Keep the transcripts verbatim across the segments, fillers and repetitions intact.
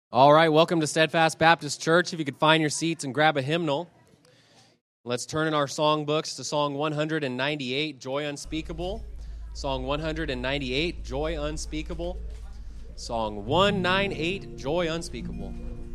All right, welcome to Steadfast Baptist Church. If you could find your seats and grab a hymnal. Let's turn in our songbooks to Song one ninety-eight, Joy Unspeakable. Song one ninety-eight, Joy Unspeakable. Song one ninety-eight, Joy Unspeakable.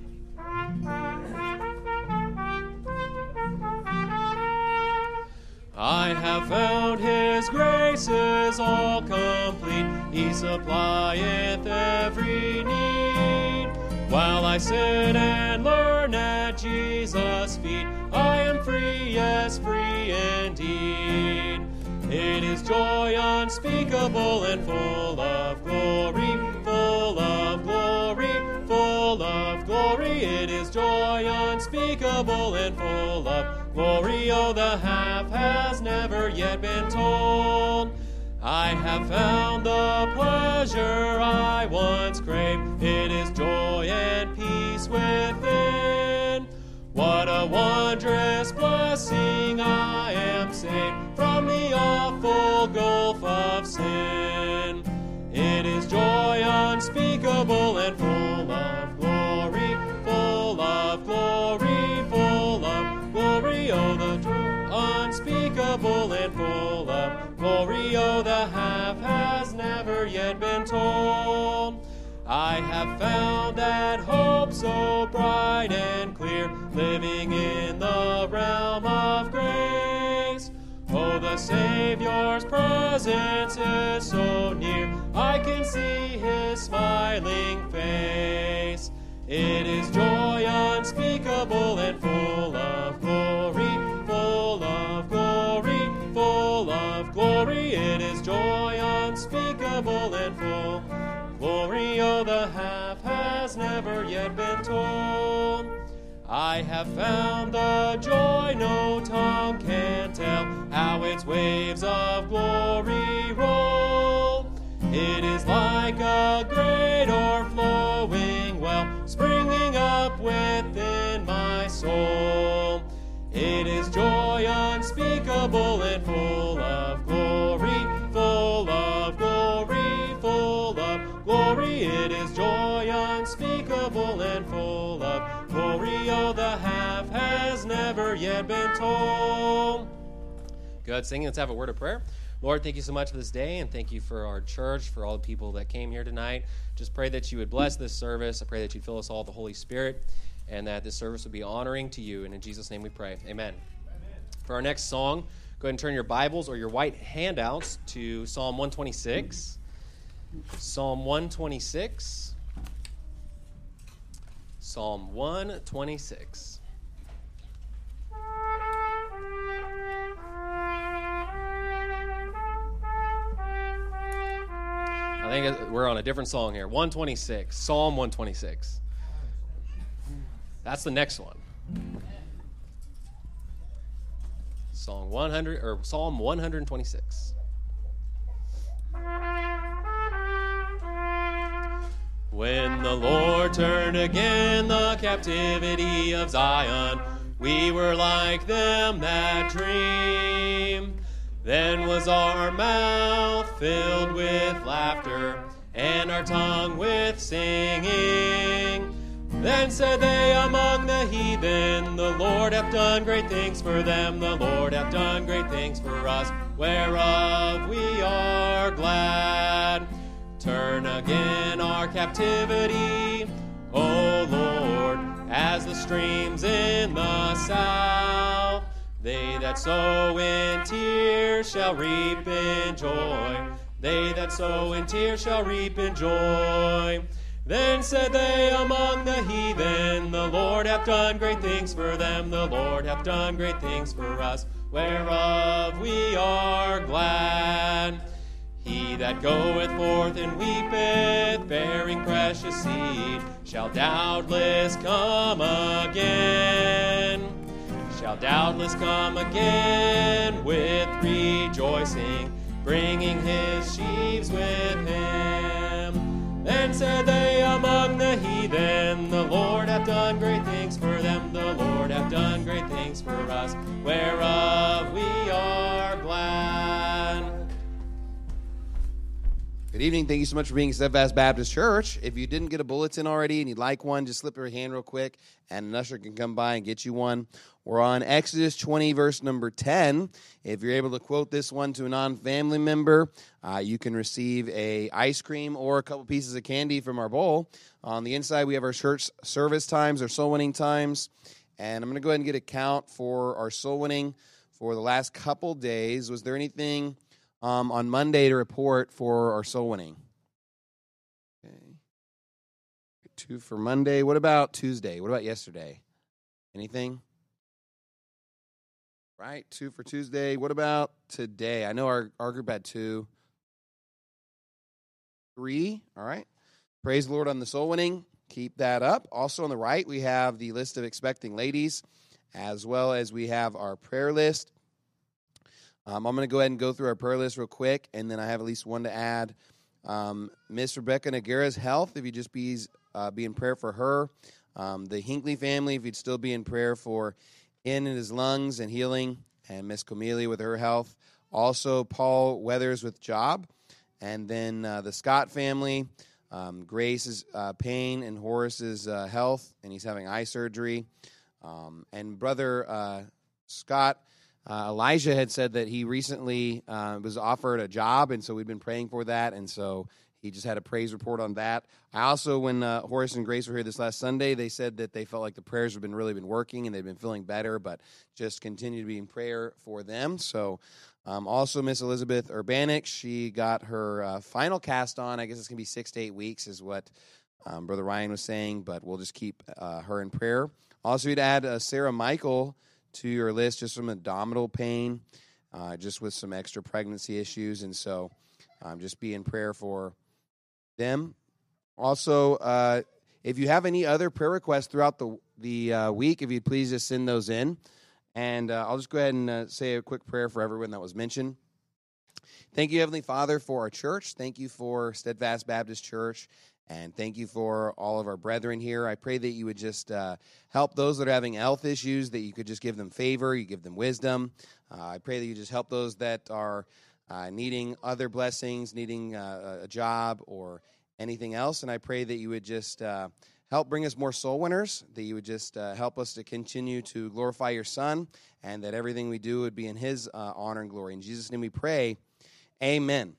I have found His grace is all complete. He supplieth every need. While I sit and learn at Jesus' feet, I am free, yes, free indeed. It is joy unspeakable and full of glory, full of glory, full of glory. It is joy unspeakable and full of glory. Oh, the half has never yet been told. I have found the pleasure I once craved. It is joy and peace within. What a wondrous blessing, I am saved from the awful gulf of sin. It is joy unspeakable and full of glory, full of glory, full of glory. Oh, the joy unspeakable and full of glory. Oh, the half has never yet been told. I have found that hope so bright and clear, living in the realm of grace. Oh, the Savior's presence is so near, I can see His smiling face. It is joy unspeakable and full of glory, full of glory, full of glory. It is joy unspeakable and full of glory. Oh, the half has never yet been told. I have found the joy no tongue can tell, how its waves of glory roll. It is like a great o'erflowing well, springing up within my soul. It is joy unspeakable and full of glory, full of glory, full of glory. It is joy unspeakable and full of glory. Oh, the half has never yet been told. Good singing. Let's have a word of prayer. Lord, thank you so much for this day, and thank you for our church, for all the people that came here tonight. Just pray that you would bless this service. I pray that you'd fill us all with the Holy Spirit, and that this service would be honoring to you. And in Jesus' name we pray. Amen. Amen. For our next song, go ahead and turn your Bibles or your white handouts to Psalm one twenty-six. Psalm one twenty-six. Psalm one twenty-six. I think we're on a different song here. one twenty-six. Psalm one twenty-six. That's the next one. Song one hundred or Psalm one twenty-six. When the Lord turned again the captivity of Zion, we were like them that dream. Then was our mouth filled with laughter, and our tongue with singing. Then said they among the heathen, the Lord hath done great things for them, the Lord hath done great things for us, whereof we are glad. Turn again our captivity, O Lord, as the streams in the south. They that sow in tears shall reap in joy. They that sow in tears shall reap in joy. Then said they among the heathen, the Lord hath done great things for them, the Lord hath done great things for us, whereof we are glad. He that goeth forth and weepeth, bearing precious seed, shall doubtless come again. Shall doubtless come again with rejoicing, bringing his sheaves with him. Then said they among the heathen, the Lord hath done great things for them, the Lord hath done great things for us, whereof we are glad. Good evening. Thank you so much for being at Steadfast Baptist Church. If you didn't get a bulletin already and you'd like one, just slip your hand real quick, and an usher can come by and get you one. We're on Exodus twenty, verse number ten. If you're able to quote this one to a non-family member, uh, you can receive a ice cream or a couple pieces of candy from our bowl. On the inside, we have our church service times, our soul winning times. And I'm going to go ahead and get a count for our soul winning for the last couple days. Was there anything um, on Monday to report for our soul winning? Okay. Two for Monday. What about Tuesday? What about yesterday? Anything? Right, two for Tuesday. What about today? I know our, our group had two. Three, all right. Praise the Lord on the soul winning. Keep that up. Also on the right, we have the list of expecting ladies, as well as we have our prayer list. Um, I'm going to go ahead and go through our prayer list real quick, and then I have at least one to add. Um, Miss Rebecca Nagara's health, if you just be, uh, be in prayer for her. Um, the Hinckley family, if you'd still be in prayer for in his lungs and healing, and Miss Camelia with her health. Also, Paul Weathers with job, and then uh, the Scott family, um, Grace's uh, pain and Horace's uh, health, and he's having eye surgery. Um, and Brother uh, Scott, uh, Elijah had said that he recently uh, was offered a job, and so we've been praying for that, and so he just had a praise report on that. I also, when uh, Horace and Grace were here this last Sunday, they said that they felt like the prayers have been really been working and they've been feeling better, but just continue to be in prayer for them. So um, also Miss Elizabeth Urbanik, she got her uh, final cast on. I guess it's going to be six to eight weeks is what um, Brother Ryan was saying, but we'll just keep uh, her in prayer. Also, we'd add uh, Sarah Michael to your list just from abdominal pain, uh, just with some extra pregnancy issues. And so um, just be in prayer for them. Also, uh, if you have any other prayer requests throughout the the uh, week, if you'd please just send those in. And uh, I'll just go ahead and uh, say a quick prayer for everyone that was mentioned. Thank you, Heavenly Father, for our church. Thank you for Steadfast Baptist Church. And thank you for all of our brethren here. I pray that you would just uh, help those that are having health issues, that you could just give them favor, you give them wisdom. Uh, I pray that you just help those that are Uh, needing other blessings, needing uh, a job or anything else. And I pray that you would just uh, help bring us more soul winners, that you would just uh, help us to continue to glorify your Son, and that everything we do would be in his uh, honor and glory. In Jesus' name we pray, amen.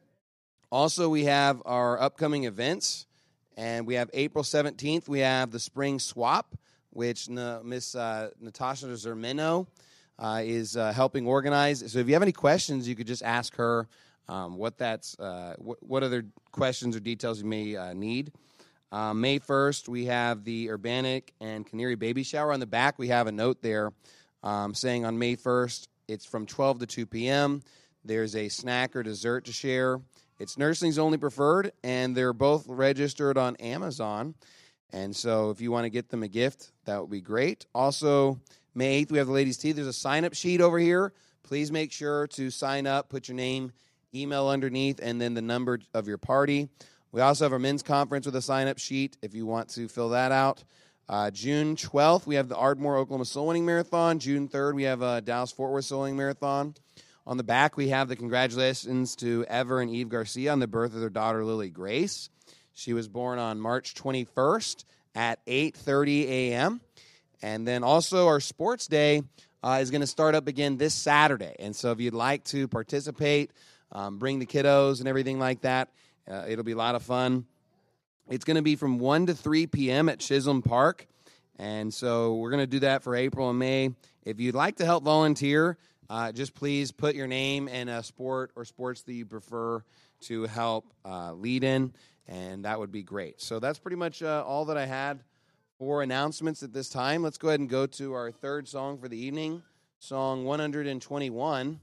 Also, we have our upcoming events, and we have April seventeenth, we have the Spring Swap, which uh, Miss uh, Natasha Zermino Uh, is uh, helping organize. So if you have any questions, you could just ask her um, what that's, uh, wh- what other questions or details you may uh, need. Uh, May first, we have the Urbanic and Canary baby shower. On the back, we have a note there um, saying on May first, it's from twelve to two p.m. There's a snack or dessert to share. It's nurslings only preferred, and they're both registered on Amazon. And so if you want to get them a gift, that would be great. Also, May eighth, we have the ladies' tea. There's a sign-up sheet over here. Please make sure to sign up, put your name, email underneath, and then the number of your party. We also have our men's conference with a sign-up sheet if you want to fill that out. Uh, June twelfth, we have the Ardmore, Oklahoma Soul Winning Marathon. June third, we have a Dallas-Fort Worth Soul Winning Marathon. On the back, we have the congratulations to Ever and Eve Garcia on the birth of their daughter, Lily Grace. She was born on March twenty-first at eight thirty a.m., And then also our sports day uh, is going to start up again this Saturday. And so if you'd like to participate, um, bring the kiddos and everything like that, uh, it'll be a lot of fun. It's going to be from one to three p.m. at Chisholm Park. And so we're going to do that for April and May. If you'd like to help volunteer, uh, just please put your name and a sport or sports that you prefer to help uh, lead in, and that would be great. So that's pretty much uh, all that I had for announcements at this time. Let's go ahead and go to our third song for the evening, Song one twenty-one.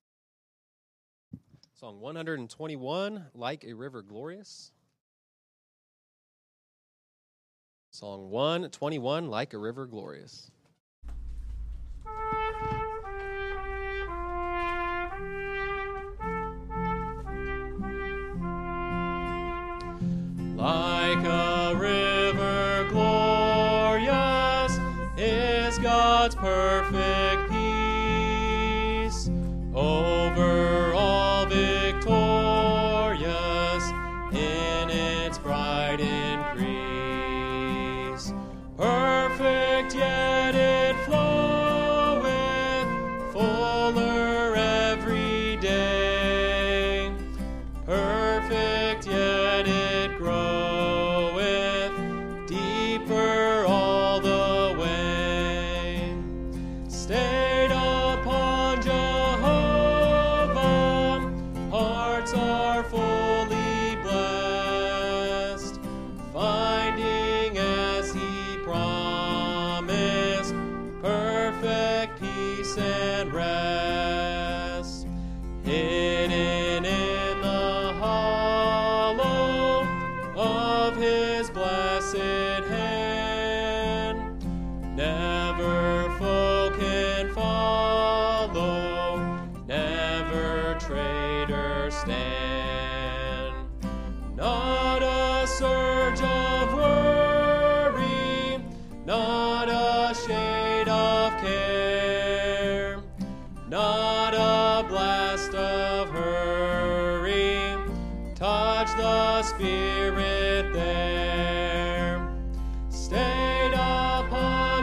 Song one twenty-one, Like a River Glorious. Song one twenty-one, Like a River Glorious. Like a river glorious is God's perfect peace, over all victorious fuller every day. Perfect yet it groweth, deeper all the way. Stayed upon Jehovah, hearts are fully blessed, finding as he promised, perfect peace and rest. Hidden in the hollow of his blessed hand, never foe can follow, never traitor stand. Not a surge of worry, not a shade of care, not a blast of hurry, touch the Spirit there. Stayed upon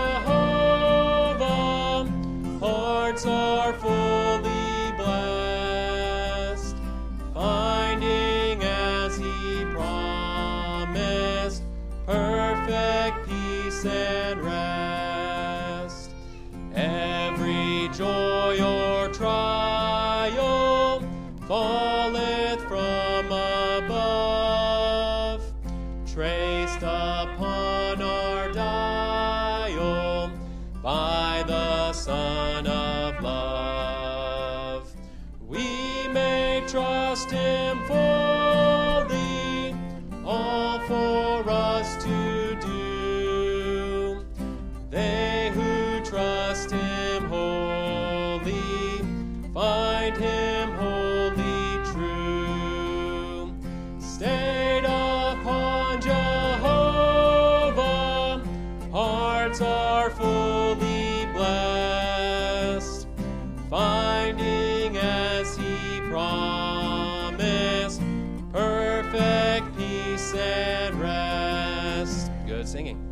Jehovah, hearts are fully blessed, finding as he promised, perfect peace and rest. Every joy or trial falleth from above, traced upon our dial by the Son of Love. We may trust him fully, all for us to do. They who trust him wholly find him wholly true. Stayed upon Jehovah, hearts are fully blessed, finding as he promised, perfect peace and rest. Good singing.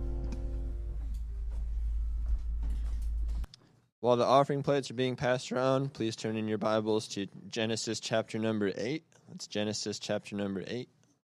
While the offering plates are being passed around, please turn in your Bibles to Genesis chapter number eight. That's Genesis chapter number eight.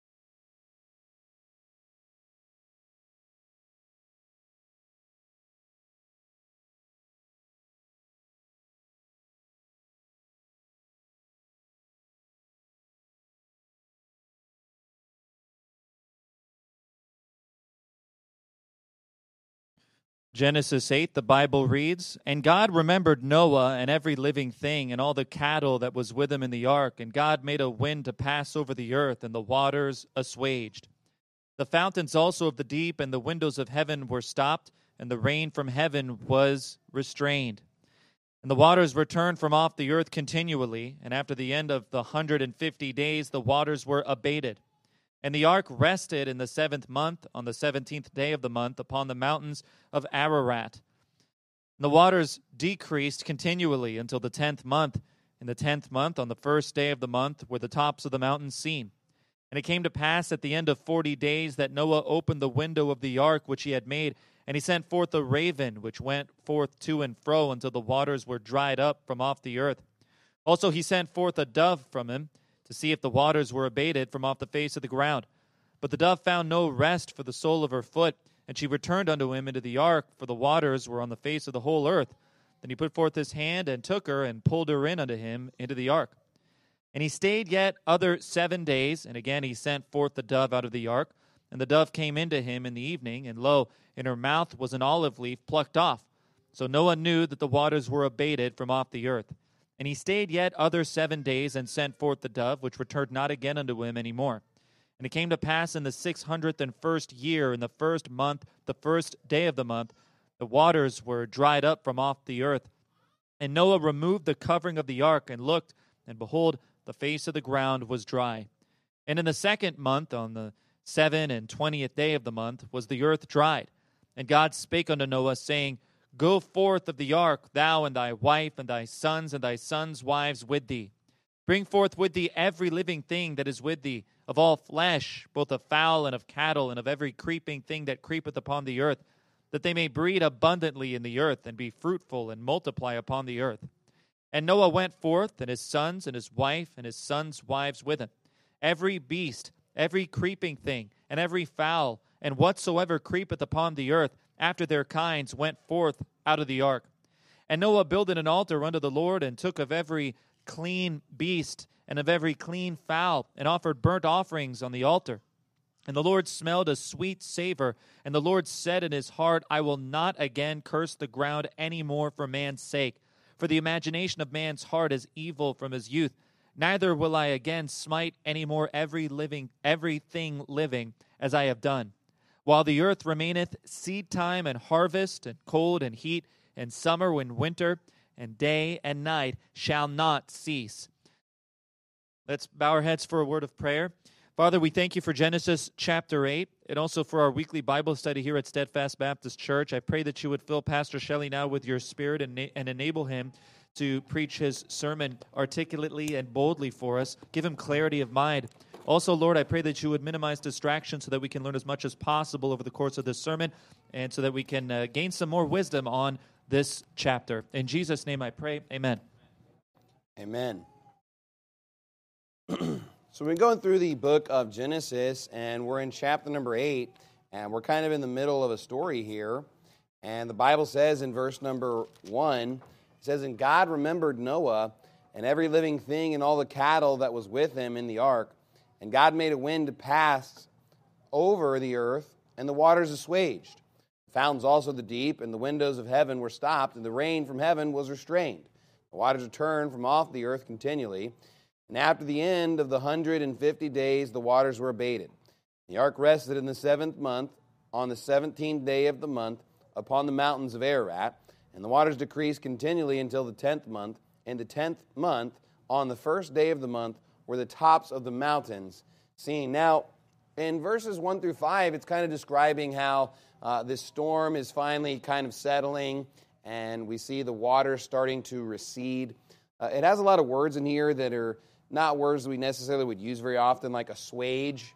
Genesis eight, the Bible reads, And God remembered Noah and every living thing and all the cattle that was with him in the ark, and God made a wind to pass over the earth, and the waters assuaged. The fountains also of the deep and the windows of heaven were stopped, and the rain from heaven was restrained. And the waters returned from off the earth continually, and after the end of the hundred and fifty days the waters were abated. And the ark rested in the seventh month, on the seventeenth day of the month, upon the mountains of Ararat. And the waters decreased continually until the tenth month. In the tenth month, on the first day of the month, were the tops of the mountains seen. And it came to pass at the end of forty days that Noah opened the window of the ark which he had made, and he sent forth a raven, which went forth to and fro until the waters were dried up from off the earth. Also he sent forth a dove from him, to see if the waters were abated from off the face of the ground. But the dove found no rest for the sole of her foot, and she returned unto him into the ark, for the waters were on the face of the whole earth. Then he put forth his hand, and took her, and pulled her in unto him into the ark. And he stayed yet other seven days, and again he sent forth the dove out of the ark. And the dove came into him in the evening, and lo, in her mouth was an olive leaf plucked off. So Noah knew that the waters were abated from off the earth. And he stayed yet other seven days, and sent forth the dove, which returned not again unto him any more. And it came to pass in the six hundredth and first year, in the first month, the first day of the month, the waters were dried up from off the earth. And Noah removed the covering of the ark, and looked, and behold, the face of the ground was dry. And in the second month, on the seven and twentieth day of the month, was the earth dried. And God spake unto Noah, saying, Go forth of the ark, thou and thy wife, and thy sons, and thy sons' wives with thee. Bring forth with thee every living thing that is with thee, of all flesh, both of fowl and of cattle, and of every creeping thing that creepeth upon the earth, that they may breed abundantly in the earth and be fruitful and multiply upon the earth. And Noah went forth, and his sons, and his wife, and his sons' wives with him. Every beast, every creeping thing, and every fowl, and whatsoever creepeth upon the earth, after their kinds, went forth out of the ark. And Noah builded an altar unto the Lord, and took of every clean beast, and of every clean fowl, and offered burnt offerings on the altar. And the Lord smelled a sweet savor, and the Lord said in his heart, I will not again curse the ground any more for man's sake. For the imagination of man's heart is evil from his youth. Neither will I again smite any more every living, everything living, as I have done. While the earth remaineth, seed time and harvest, and cold and heat, and summer and winter, and day and night shall not cease. Let's bow our heads for a word of prayer. Father, we thank you for Genesis chapter eight, and also for our weekly Bible study here at Steadfast Baptist Church. I pray that you would fill Pastor Shelley now with your spirit and, and enable him to preach his sermon articulately and boldly for us. Give him clarity of mind. Also, Lord, I pray that you would minimize distractions so that we can learn as much as possible over the course of this sermon, and so that we can uh, gain some more wisdom on this chapter. In Jesus' name I pray, amen. Amen. So we're going through the book of Genesis, and we're in chapter number eight, and we're kind of in the middle of a story here. And the Bible says in verse number one, it says, And God remembered Noah and every living thing and all the cattle that was with him in the ark. And God made a wind to pass over the earth, and the waters assuaged. The fountains also of the deep, and the windows of heaven were stopped, and the rain from heaven was restrained. The waters returned from off the earth continually. And after the end of the hundred and fifty days, the waters were abated. The ark rested in the seventh month, on the seventeenth day of the month, upon the mountains of Ararat. And the waters decreased continually until the tenth month. In the tenth month, on the first day of the month, were the tops of the mountains seen. Now, in verses one through five, it's kind of describing how uh, this storm is finally kind of settling, and we see the water starting to recede. Uh, it has a lot of words in here that are not words that we necessarily would use very often, like assuage.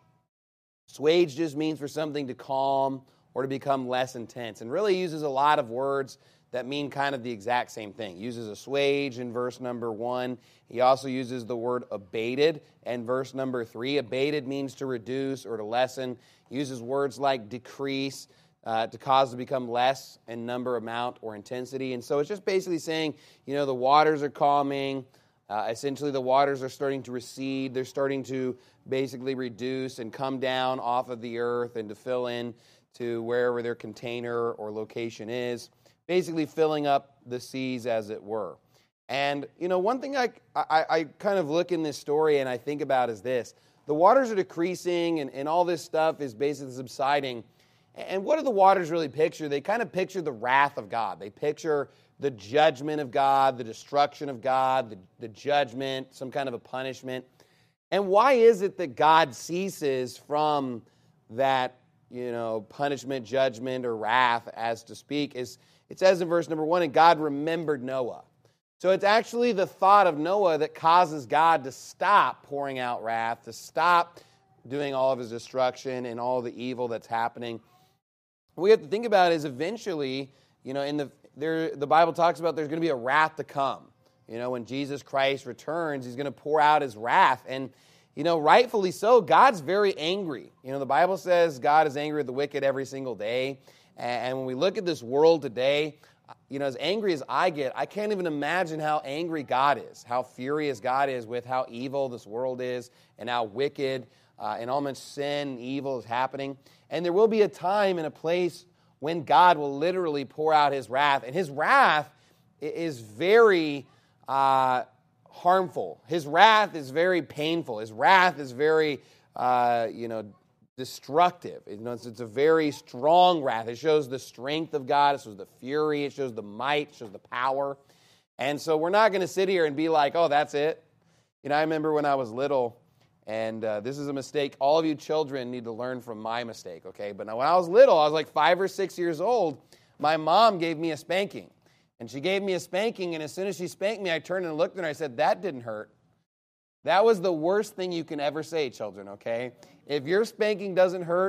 Assuage just means for something to calm or to become less intense, and really uses a lot of words that mean kind of the exact same thing. He uses assuage in verse number one. He also uses the word abated in verse number three. Abated means to reduce or to lessen. He uses words like decrease, uh, to cause to become less in number, amount, or intensity. And so it's just basically saying, you know, the waters are calming. Uh, essentially, the waters are starting to recede. They're starting to basically reduce and come down off of the earth and to fill in to wherever their container or location is, basically filling up the seas, as it were. And, you know, one thing I, I, I kind of look in this story and I think about is this. The waters are decreasing and, and all this stuff is basically subsiding. And what do the waters really picture? They kind of picture the wrath of God. They picture the judgment of God, the destruction of God, the, the judgment, some kind of a punishment. And why is it that God ceases from that, you know, punishment, judgment, or wrath, as to speak? Is it says in verse number one, and God remembered Noah. So it's actually the thought of Noah that causes God to stop pouring out wrath, to stop doing all of his destruction and all the evil that's happening. What we have to think about is eventually, you know, in the there the Bible talks about there's going to be a wrath to come. You know, when Jesus Christ returns, he's going to pour out his wrath. And, you know, rightfully so, God's very angry. You know, the Bible says God is angry with the wicked every single day. And when we look at this world today, you know, as angry as I get, I can't even imagine how angry God is, how furious God is with how evil this world is and how wicked uh, and how much sin and evil is happening. And there will be a time and a place when God will literally pour out his wrath. And his wrath is very uh, harmful. His wrath is very painful. His wrath is very, uh, you know, destructive. You know, it's, it's a very strong wrath. It shows the strength of God. It shows the fury. It shows the might. It shows the power. And so we're not going to sit here and be like, oh, that's it. You know, I remember when I was little, and uh, this is a mistake all of you children need to learn from my mistake, okay? But now when I was little, I was like five or six years old, my mom gave me a spanking. And she gave me a spanking, and as soon as she spanked me, I turned and looked at her and I said, that didn't hurt. That was the worst thing you can ever say, children, okay? If your spanking doesn't hurt,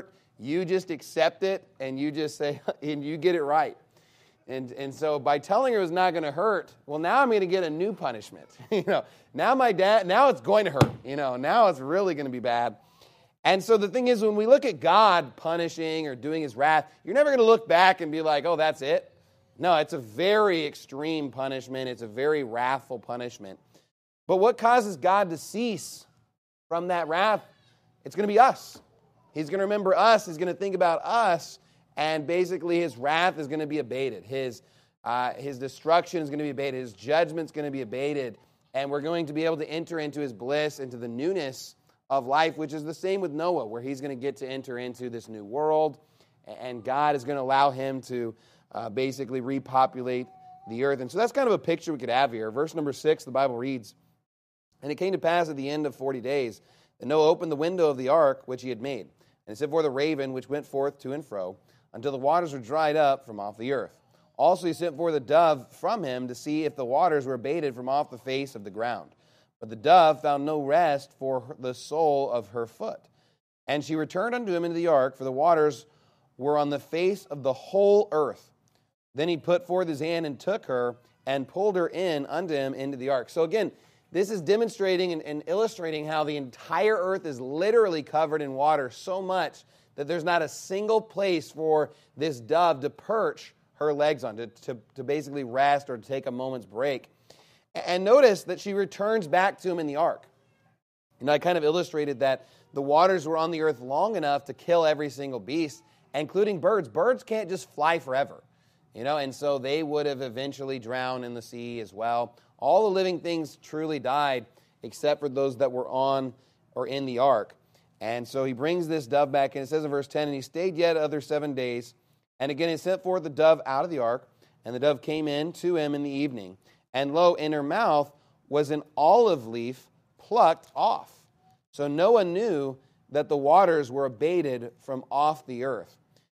You just accept it, and you just say, and you get it right. And and so by telling her it was not going to hurt, well, now I'm going to get a new punishment. you know, now my dad, now it's going to hurt. You know, now it's really going to be bad. And so the thing is, when we look at God punishing or doing his wrath, you're never going to look back and be like, oh, that's it. No, it's a very extreme punishment. It's a very wrathful punishment. But what causes God to cease from that wrath? It's going to be us. He's going to remember us. He's going to think about us. And basically his wrath is going to be abated. His, uh, his destruction is going to be abated. His judgment is going to be abated. And we're going to be able to enter into his bliss, into the newness of life, which is the same with Noah, where he's going to get to enter into this new world. And God is going to allow him to uh, basically repopulate the earth. And so that's kind of a picture we could have here. Verse number six, the Bible reads, "And it came to pass at the end of forty days, that Noah opened the window of the ark which he had made, and sent forth a raven which went forth to and fro, until the waters were dried up from off the earth. Also he sent forth a dove from him to see if the waters were abated from off the face of the ground. But the dove found no rest for the sole of her foot. And she returned unto him into the ark, for the waters were on the face of the whole earth. Then he put forth his hand and took her, and pulled her in unto him into the ark." So again, this is demonstrating and, and illustrating how the entire earth is literally covered in water so much that there's not a single place for this dove to perch her legs on, to, to, to basically rest or to take a moment's break. And notice that she returns back to him in the ark. And I kind of illustrated that the waters were on the earth long enough to kill every single beast, including birds. Birds can't just fly forever, you know, and so they would have eventually drowned in the sea as well. All the living things truly died, except for those that were on or in the ark. And so he brings this dove back, and it says in verse ten, "And he stayed yet other seven days. And again he sent forth the dove out of the ark, and the dove came in to him in the evening. And lo, in her mouth was an olive leaf plucked off. So Noah knew that the waters were abated from off the earth."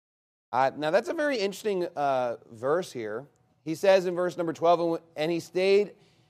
Uh, now that's a very interesting uh, verse here. He says in verse number twelve, "And he stayed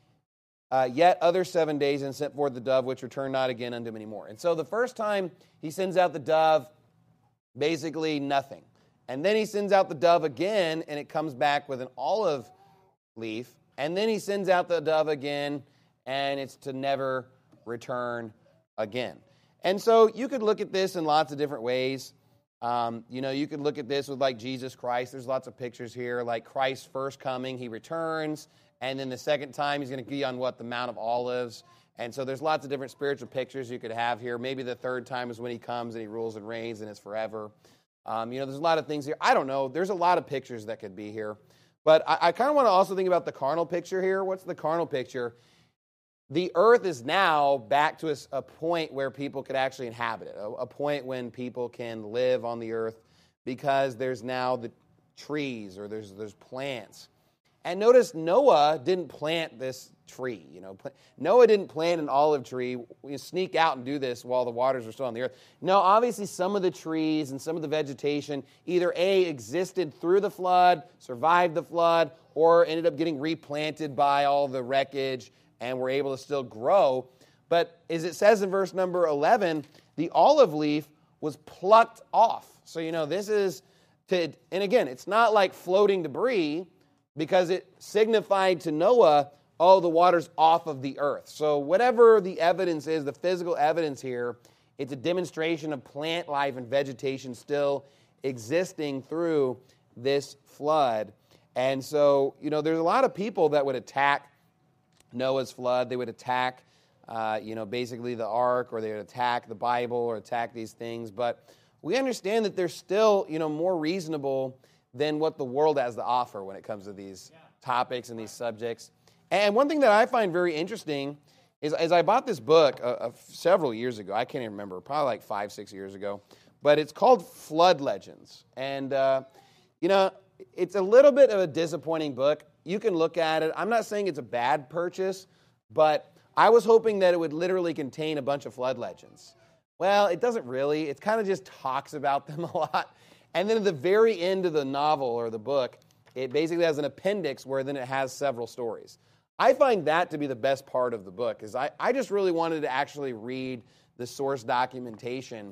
Uh, yet other seven days, and sent forth the dove, which returned not again unto him anymore." And so the first time he sends out the dove, basically nothing. And then he sends out the dove again, and it comes back with an olive leaf. And then he sends out the dove again, and it's to never return again. And so you could look at this in lots of different ways. Um, you know, you could look at this with like Jesus Christ. There's lots of pictures here, like Christ's first coming, he returns. And then the second time, he's going to be on what? The Mount of Olives. And so there's lots of different spiritual pictures you could have here. Maybe the third time is when he comes and he rules and reigns and it's forever. Um, you know, there's a lot of things here. I don't know. There's a lot of pictures that could be here. But I, I kind of want to also think about the carnal picture here. What's the carnal picture? The earth is now back to a, a point where people could actually inhabit it, a, a point when people can live on the earth because there's now the trees or there's there's plants. And notice Noah didn't plant this tree. You know, Noah didn't plant an olive tree. We sneak out and do this while the waters are still on the earth. No, obviously some of the trees and some of the vegetation either A, existed through the flood, survived the flood, or ended up getting replanted by all the wreckage and were able to still grow. But as it says in verse number eleven, the olive leaf was plucked off. So, you know, this is to, and again, it's not like floating debris, because it signified to Noah, oh, the water's off of the earth. So whatever the evidence is, the physical evidence here, it's a demonstration of plant life and vegetation still existing through this flood. And so, you know, there's a lot of people that would attack Noah's flood. They would attack, uh, you know, basically the ark, or they would attack the Bible or attack these things. But we understand that they're still, you know, more reasonable than what the world has to offer when it comes to these yeah. topics and these subjects. And one thing that I find very interesting is, as I bought this book uh, uh, several years ago, I can't even remember, probably like five, six years ago, but it's called Flood Legends. And, uh, you know, it's a little bit of a disappointing book. You can look at it. I'm not saying it's a bad purchase, but I was hoping that it would literally contain a bunch of flood legends. Well, it doesn't really. It kind of just talks about them a lot. And then at the very end of the novel or the book, it basically has an appendix where then it has several stories. I find that to be the best part of the book, is I, I just really wanted to actually read the source documentation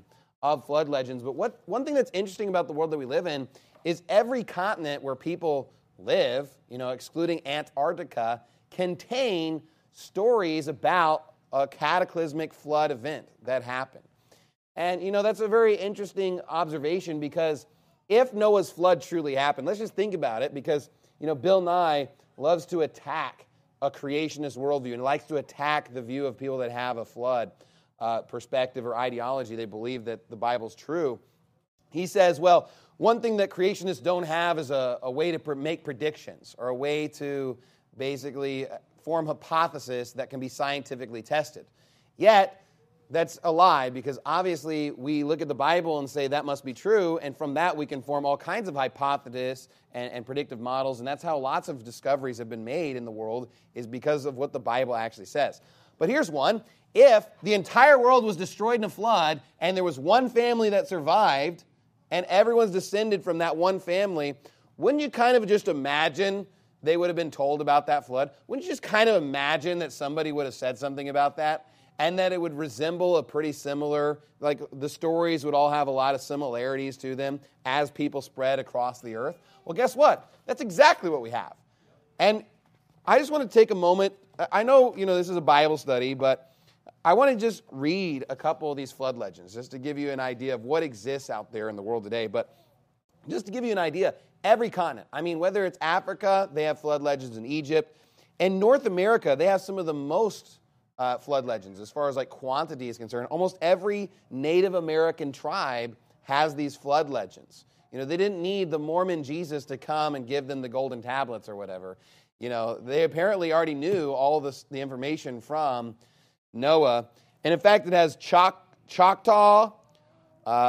of flood legends. But what one thing that's interesting about the world that we live in is every continent where people live, you know, excluding Antarctica, contain stories about a cataclysmic flood event that happened. And, you know, that's a very interesting observation, because if Noah's flood truly happened, let's just think about it, because, you know, Bill Nye loves to attack a creationist worldview and likes to attack the view of people that have a flood uh, perspective or ideology. They believe that the Bible's true. He says, well, one thing that creationists don't have is a, a way to pr- make predictions, or a way to basically form hypothesis that can be scientifically tested. Yet, that's a lie, because obviously we look at the Bible and say that must be true, and from that we can form all kinds of hypotheses and, and predictive models, and that's how lots of discoveries have been made in the world, is because of what the Bible actually says. But here's one. If the entire world was destroyed in a flood, and there was one family that survived, and everyone's descended from that one family, wouldn't you kind of just imagine they would have been told about that flood? Wouldn't you just kind of imagine that somebody would have said something about that? And that it would resemble a pretty similar, like the stories would all have a lot of similarities to them as people spread across the earth? Well, guess what? That's exactly what we have. And I just want to take a moment. I know, you know, this is a Bible study, but I want to just read a couple of these flood legends just to give you an idea of what exists out there in the world today. But just to give you an idea, every continent, I mean, whether it's Africa, they have flood legends in Egypt. In North America, they have some of the most Uh, flood legends as far as like quantity is concerned. Almost every Native American tribe has these flood legends. You know, they didn't need the Mormon Jesus to come and give them the golden tablets or whatever. You know, they apparently already knew all this, the information from Noah. And in fact, it has Choc- Choctaw, uh,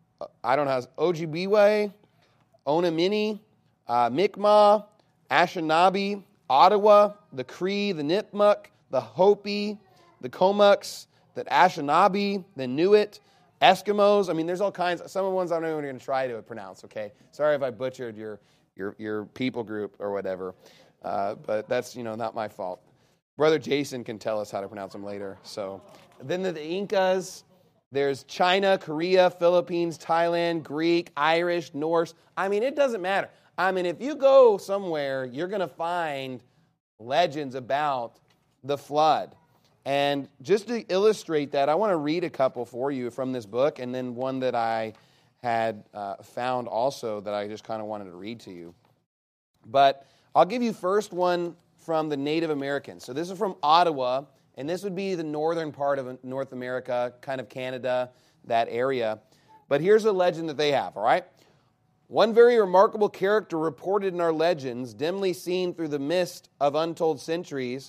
I don't know, has Ojibwe, Onomini, uh, Mi'kmaq, Anishinaabe, Ottawa, the Cree, the Nipmuc, the Hopi, the Comox, the Anishinaabe, the Inuit, Eskimos. I mean, there's all kinds. Some of the ones I'm not even going to try to pronounce, okay? Sorry if I butchered your your, your people group or whatever. Uh, but that's, you know, not my fault. Brother Jason can tell us how to pronounce them later. So then the, the Incas. There's China, Korea, Philippines, Thailand, Greek, Irish, Norse. I mean, it doesn't matter. I mean, if you go somewhere, you're going to find legends about the flood. And just to illustrate that, I want to read a couple for you from this book, and then one that I had uh, found also that I just kind of wanted to read to you. But I'll give you first one from the Native Americans. So this is from Ottawa, and this would be the northern part of North America, kind of Canada, that area. But here's a legend that they have, all right? One very remarkable character reported in our legends, dimly seen through the mist of untold centuries,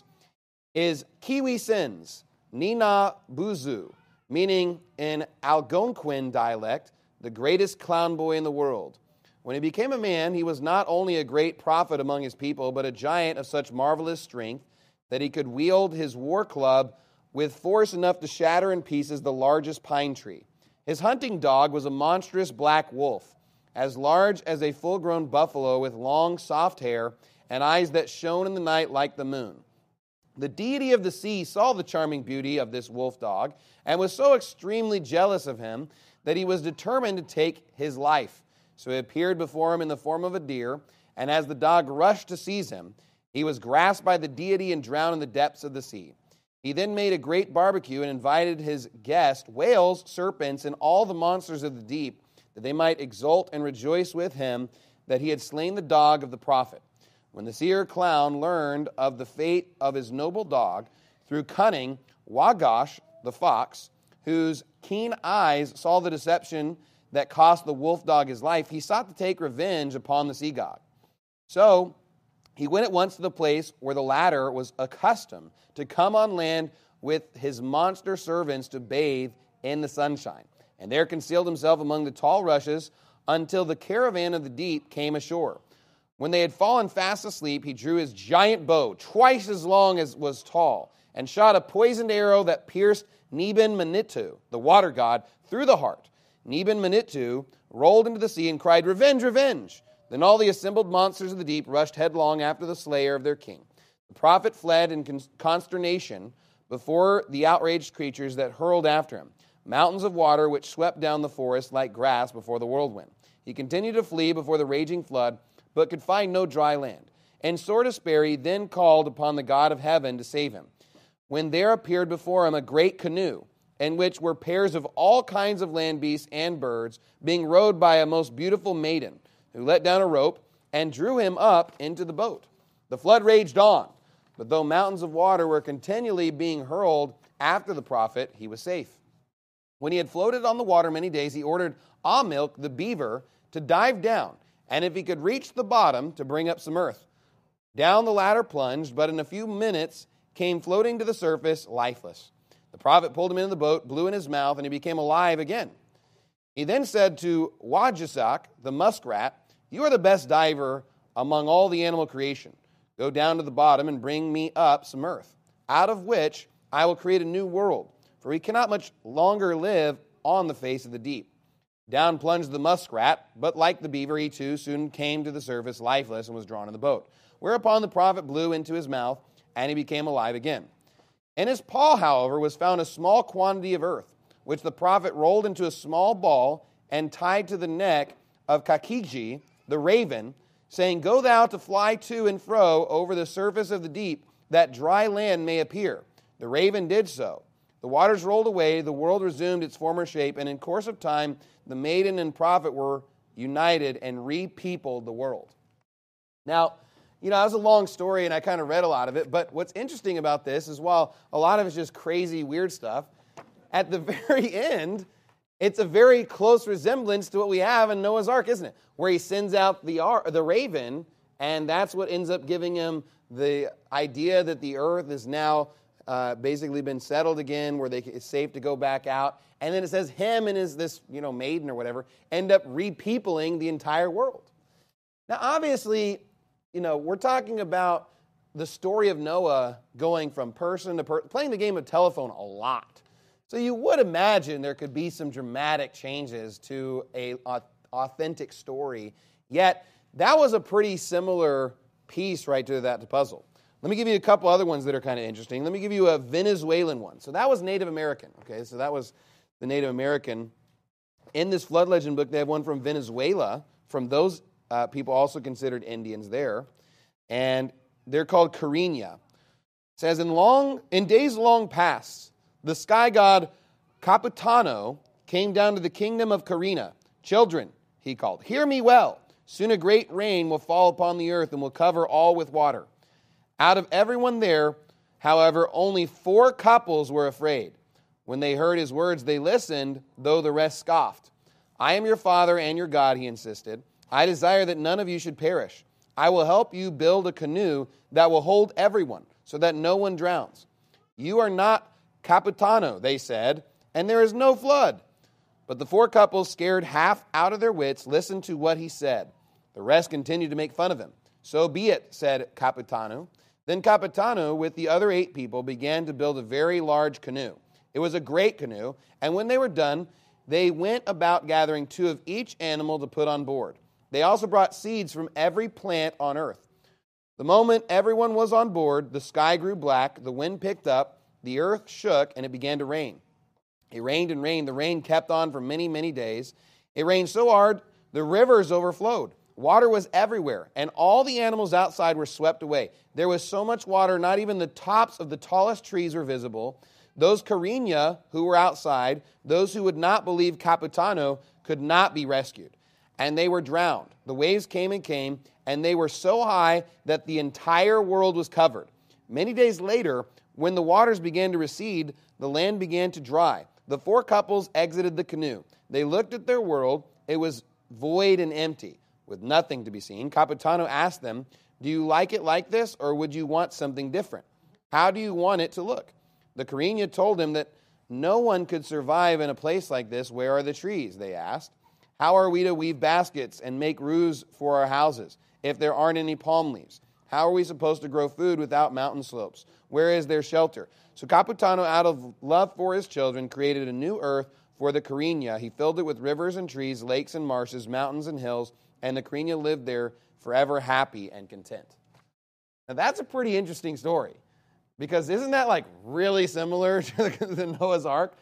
is Kiwi-Sins, Nina Buzu, meaning in Algonquin dialect, the greatest clown boy in the world. When he became a man, he was not only a great prophet among his people, but a giant of such marvelous strength that he could wield his war club with force enough to shatter in pieces the largest pine tree. His hunting dog was a monstrous black wolf, as large as a full-grown buffalo with long, soft hair and eyes that shone in the night like the moon. The deity of the sea saw the charming beauty of this wolf dog and was so extremely jealous of him that he was determined to take his life. So he appeared before him in the form of a deer, and as the dog rushed to seize him, he was grasped by the deity and drowned in the depths of the sea. He then made a great barbecue and invited his guests, whales, serpents, and all the monsters of the deep, that they might exult and rejoice with him that he had slain the dog of the prophet. When the seer clown learned of the fate of his noble dog, through cunning, Wagash, the fox, whose keen eyes saw the deception that cost the wolf dog his life, he sought to take revenge upon the sea god. So he went at once to the place where the latter was accustomed to come on land with his monster servants to bathe in the sunshine, and there concealed himself among the tall rushes until the caravan of the deep came ashore. When they had fallen fast asleep, he drew his giant bow, twice as long as was tall, and shot a poisoned arrow that pierced Neban-Manitu, the water god, through the heart. Neban-Manitu rolled into the sea and cried, "Revenge, revenge!" Then all the assembled monsters of the deep rushed headlong after the slayer of their king. The prophet fled in consternation before the outraged creatures that hurled after him. mountains of water which swept down the forest like grass before the whirlwind. He continued to flee before the raging flood, but could find no dry land. In sore despair, he then called upon the God of heaven to save him. When there appeared before him a great canoe, in which were pairs of all kinds of land beasts and birds, being rowed by a most beautiful maiden, who let down a rope and drew him up into the boat. The flood raged on, but though mountains of water were continually being hurled after the prophet, he was safe. When he had floated on the water many days, he ordered Amilk the beaver to dive down, and if he could reach the bottom, to bring up some earth. Down the ladder plunged, but in a few minutes came floating to the surface, lifeless. The prophet pulled him into the boat, blew in his mouth, and he became alive again. He then said to Wajisak, the muskrat, "You are the best diver among all the animal creation. Go down to the bottom and bring me up some earth, out of which I will create a new world, for we cannot much longer live on the face of the deep." Down plunged the muskrat, but like the beaver, he too soon came to the surface lifeless and was drawn in the boat. Whereupon the prophet blew into his mouth, and he became alive again. In his paw, however, was found a small quantity of earth, which the prophet rolled into a small ball and tied to the neck of Kakiji, the raven, saying, "Go thou to fly to and fro over the surface of the deep, that dry land may appear." The raven did so. The waters rolled away, the world resumed its former shape, and in course of time, the maiden and prophet were united and repeopled the world. Now, you know, that was a long story, and I kind of read a lot of it, but what's interesting about this is while a lot of it's just crazy, weird stuff, at the very end, it's a very close resemblance to what we have in Noah's Ark, isn't it? Where he sends out the ar- the raven, and that's what ends up giving him the idea that the earth is now uh, basically been settled again, where they, it's safe to go back out. And then it says him and his this you know maiden or whatever end up repeopling the entire world. Now, obviously, you know we're talking about the story of Noah going from person to person, playing the game of telephone a lot. So you would imagine there could be some dramatic changes to a authentic story. Yet that was a pretty similar piece right to that puzzle. Let me give you a couple other ones that are kind of interesting. Let me give you a Venezuelan one. So that was Native American. Okay, so that was the Native American. In this flood legend book, they have one from Venezuela, from those uh, people also considered Indians there, and they're called Cariña. It says, in long in days long past, the sky god Capitano came down to the kingdom of Carina. Children, he called, hear me well. Soon a great rain will fall upon the earth and will cover all with water. Out of everyone there, however, only four couples were afraid. When they heard his words, they listened, though the rest scoffed. I am your father and your God, he insisted. I desire that none of you should perish. I will help you build a canoe that will hold everyone, so that no one drowns. You are not Capitano, they said, and there is no flood. But the four couples, scared half out of their wits, listened to what he said. The rest continued to make fun of him. So be it, said Capitano. Then Capitano, with the other eight people, began to build a very large canoe. It was a great canoe, and when they were done, they went about gathering two of each animal to put on board. They also brought seeds from every plant on earth. The moment everyone was on board, the sky grew black, the wind picked up, the earth shook, and it began to rain. It rained and rained. The rain kept on for many, many days. It rained so hard, the rivers overflowed. Water was everywhere, and all the animals outside were swept away. There was so much water, not even the tops of the tallest trees were visible. Those Cariña who were outside, those who would not believe Capitano, could not be rescued. And they were drowned. The waves came and came, and they were so high that the entire world was covered. Many days later, when the waters began to recede, the land began to dry. The four couples exited the canoe. They looked at their world. It was void and empty, with nothing to be seen. Capitano asked them, do you like it like this, or would you want something different? How do you want it to look? The Cariña told him that no one could survive in a place like this. Where are the trees? They asked. How are we to weave baskets and make roofs for our houses if there aren't any palm leaves? How are we supposed to grow food without mountain slopes? Where is their shelter? So Capitano, out of love for his children, created a new earth for the Cariña. He filled it with rivers and trees, lakes and marshes, mountains and hills, and the Cariña lived there forever happy and content. Now that's a pretty interesting story, because isn't that like really similar to the Noah's Ark?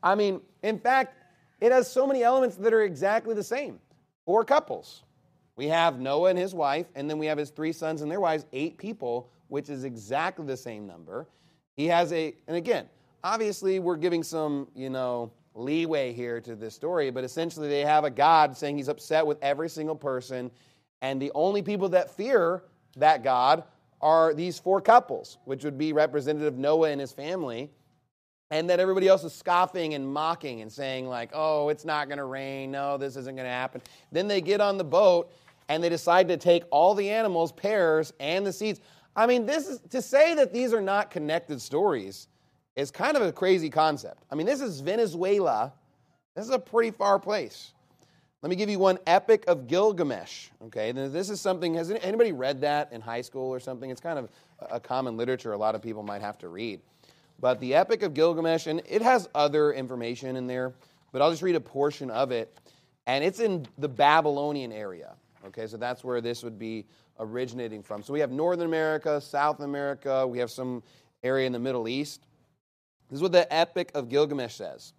I mean, in fact, it has so many elements that are exactly the same. Four couples. We have Noah and his wife, and then we have his three sons and their wives, eight people, which is exactly the same number. He has a, and again, obviously we're giving some, you know, leeway here to this story, but essentially they have a God saying he's upset with every single person, and the only people that fear that God are these four couples, which would be representative of Noah and his family, and that everybody else is scoffing and mocking and saying like, oh, it's not going to rain, no, this isn't going to happen. Then they get on the boat, and they decide to take all the animals, pairs, and the seeds. I mean, this is to say that these are not connected stories is kind of a crazy concept. I mean, this is Venezuela. This is a pretty far place. Let me give you one, Epic of Gilgamesh. Okay, this is something, has anybody read that in high school or something? It's kind of a common literature a lot of people might have to read. But the Epic of Gilgamesh, and it has other information in there, but I'll just read a portion of it. And it's in the Babylonian area. Okay, so that's where this would be originating from. So we have Northern America, South America, we have some area in the Middle East. This is what the Epic of Gilgamesh says.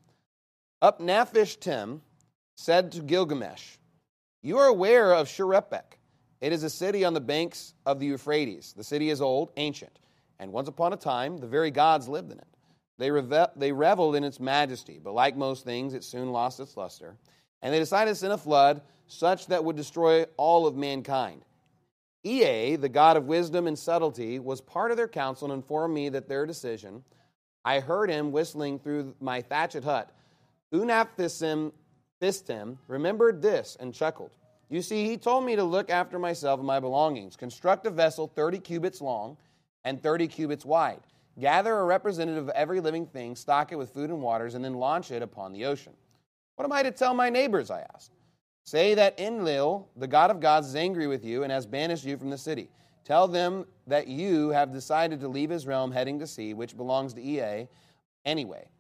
Upnapishtim said to Gilgamesh, you are aware of Shurepek. It is a city on the banks of the Euphrates. The city is old, ancient, and once upon a time, the very gods lived in it. They, reve- they reveled in its majesty, but like most things, it soon lost its luster. And they decided to send a flood, such that would destroy all of mankind. Ea, the god of wisdom and subtlety, was part of their council and informed me that their decision, I heard him whistling through my thatched hut. Unaphisim Fistim remembered this and chuckled. You see, he told me to look after myself and my belongings. Construct a vessel thirty cubits long and thirty cubits wide. Gather a representative of every living thing, stock it with food and waters, and then launch it upon the ocean. What am I to tell my neighbors, I asked. Say that Enlil, the god of gods, is angry with you and has banished you from the city. Tell them that you have decided to leave his realm heading to sea, which belongs to Ea anyway.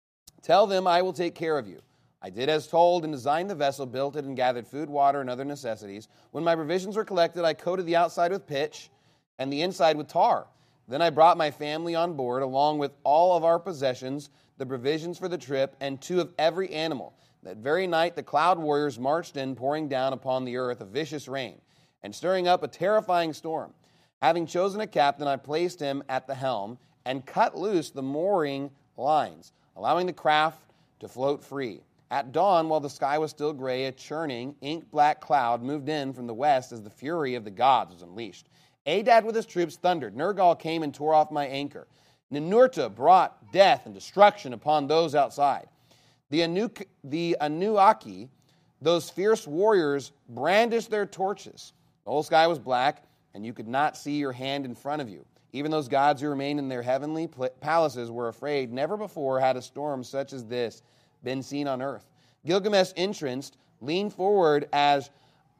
Tell them I will take care of you. I did as told and designed the vessel, built it, and gathered food, water, and other necessities. When my provisions were collected, I coated the outside with pitch and the inside with tar. Then I brought my family on board, along with all of our possessions, the provisions for the trip, and two of every animal. That very night the cloud warriors marched in, pouring down upon the earth a vicious rain, and stirring up a terrifying storm. Having chosen a captain, I placed him at the helm, and cut loose the mooring lines, allowing the craft to float free. At dawn, while the sky was still gray, a churning, ink-black cloud moved in from the west as the fury of the gods was unleashed. Adad with his troops thundered. Nergal came and tore off my anchor. Ninurta brought death and destruction upon those outside. The, Anu- the Anuaki, those fierce warriors, brandished their torches. The whole sky was black, and you could not see your hand in front of you. Even those gods who remained in their heavenly pl- palaces were afraid. Never before had a storm such as this been seen on earth. Gilgamesh entranced, leaned forward as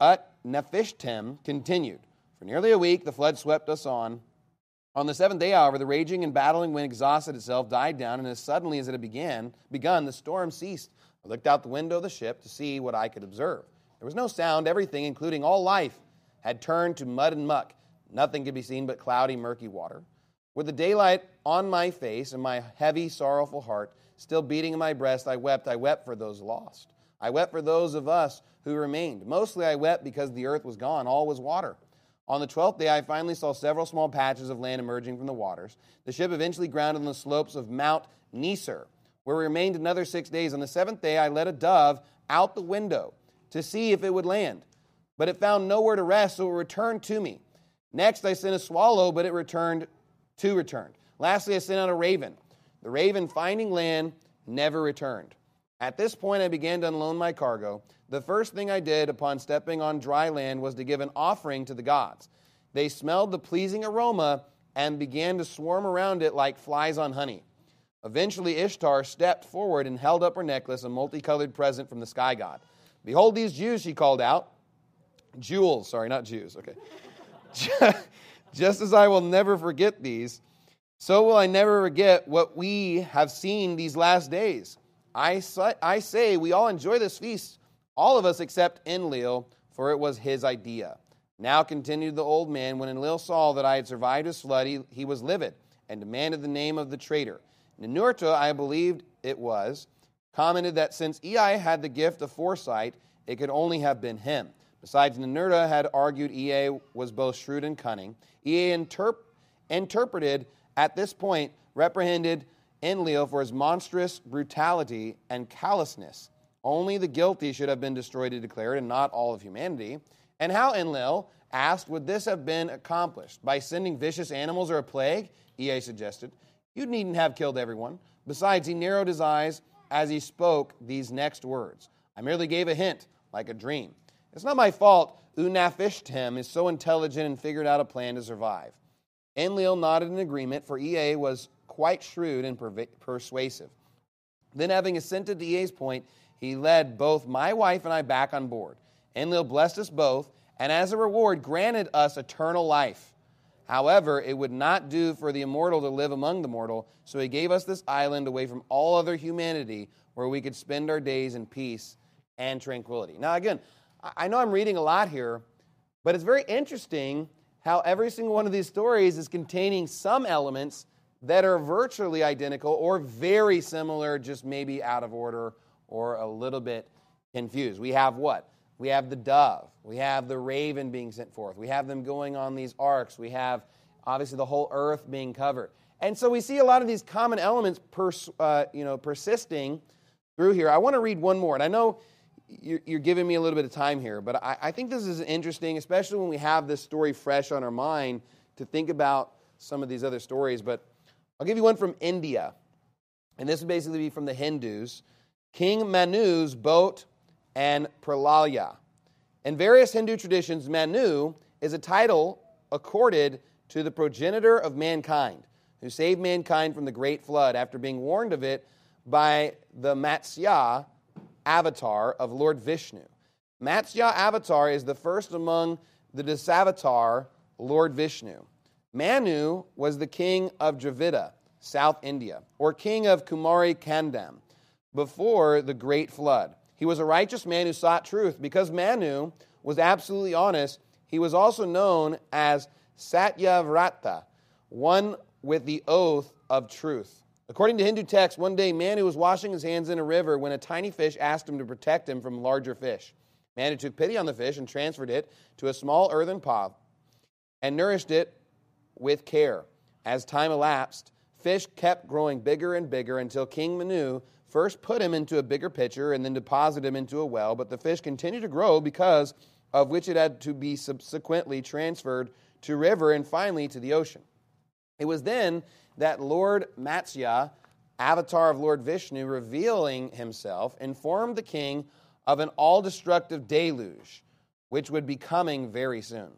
Ut-Nephishtim continued. For nearly a week, the flood swept us on. On the seventh day, however, the raging and battling wind exhausted itself, died down, and as suddenly as it had began, begun, the storm ceased. I looked out the window of the ship to see what I could observe. There was no sound. Everything, including all life, had turned to mud and muck. Nothing could be seen but cloudy, murky water. With the daylight on my face and my heavy, sorrowful heart still beating in my breast, I wept. I wept for those lost. I wept for those of us who remained. Mostly I wept because the earth was gone. All was water. On the twelfth day, I finally saw several small patches of land emerging from the waters. The ship eventually grounded on the slopes of Mount Nisr, where we remained another six days. On the seventh day, I let a dove out the window to see if it would land. But it found nowhere to rest, so it returned to me. Next, I sent a swallow, but it returned, too returned. Lastly, I sent out a raven. The raven, finding land, never returned. At this point, I began to unload my cargo. The first thing I did upon stepping on dry land was to give an offering to the gods. They smelled the pleasing aroma and began to swarm around it like flies on honey. Eventually, Ishtar stepped forward and held up her necklace, a multicolored present from the sky god. Behold these Jews, she called out. Jewels, sorry, not Jews, okay. Just as I will never forget these, so will I never forget what we have seen these last days. I I say we all enjoy this feast, all of us except Enlil, for it was his idea. Now continued the old man, when Enlil saw that I had survived his flood, he, he was livid and demanded the name of the traitor. Ninurta, I believed it was, commented that since Ea had the gift of foresight, it could only have been him. Besides, Ninurta had argued Ea was both shrewd and cunning. Ea interp- interpreted at this point, reprehended Enlil for his monstrous brutality and callousness. Only the guilty should have been destroyed, he declared, and not all of humanity. And how, Enlil asked, would this have been accomplished? By sending vicious animals or a plague? Ea suggested. You needn't have killed everyone. Besides, he narrowed his eyes as he spoke these next words. I merely gave a hint, like a dream. It's not my fault Unafishtim is so intelligent and figured out a plan to survive. Enlil nodded in agreement, for Ea was quite shrewd and perv- persuasive. Then, having assented to Ea's point, he led both my wife and I back on board. Enlil blessed us both, and as a reward granted us eternal life. However, it would not do for the immortal to live among the mortal, so he gave us this island away from all other humanity, where we could spend our days in peace and tranquility. Now, again, I know I'm reading a lot here, but it's very interesting how every single one of these stories is containing some elements that are virtually identical or very similar, just maybe out of order or a little bit confused. We have what? We have the dove. We have the raven being sent forth. We have them going on these arks. We have, obviously, the whole earth being covered. And so we see a lot of these common elements pers- uh, you know, persisting through here. I want to read one more, and I know you're, you're giving me a little bit of time here, but I, I think this is interesting, especially when we have this story fresh on our mind, to think about some of these other stories. But I'll give you one from India, and this would basically be from the Hindus. King Manu's boat and Pralalya. In various Hindu traditions, Manu is a title accorded to the progenitor of mankind, who saved mankind from the great flood after being warned of it by the Matsya avatar of Lord Vishnu. Matsya avatar is the first among the Dasavatar Lord Vishnu. Manu was the king of Dravida, South India, or king of Kumari Kandam, before the great flood. He was a righteous man who sought truth. Because Manu was absolutely honest, he was also known as Satyavrata, one with the oath of truth. According to Hindu texts, one day Manu was washing his hands in a river when a tiny fish asked him to protect him from larger fish. Manu took pity on the fish and transferred it to a small earthen pot and nourished it with care. As time elapsed, fish kept growing bigger and bigger until King Manu first put him into a bigger pitcher and then deposited him into a well, but the fish continued to grow, because of which it had to be subsequently transferred to river and finally to the ocean. It was then that Lord Matsya, avatar of Lord Vishnu, revealing himself, informed the king of an all-destructive deluge, which would be coming very soon.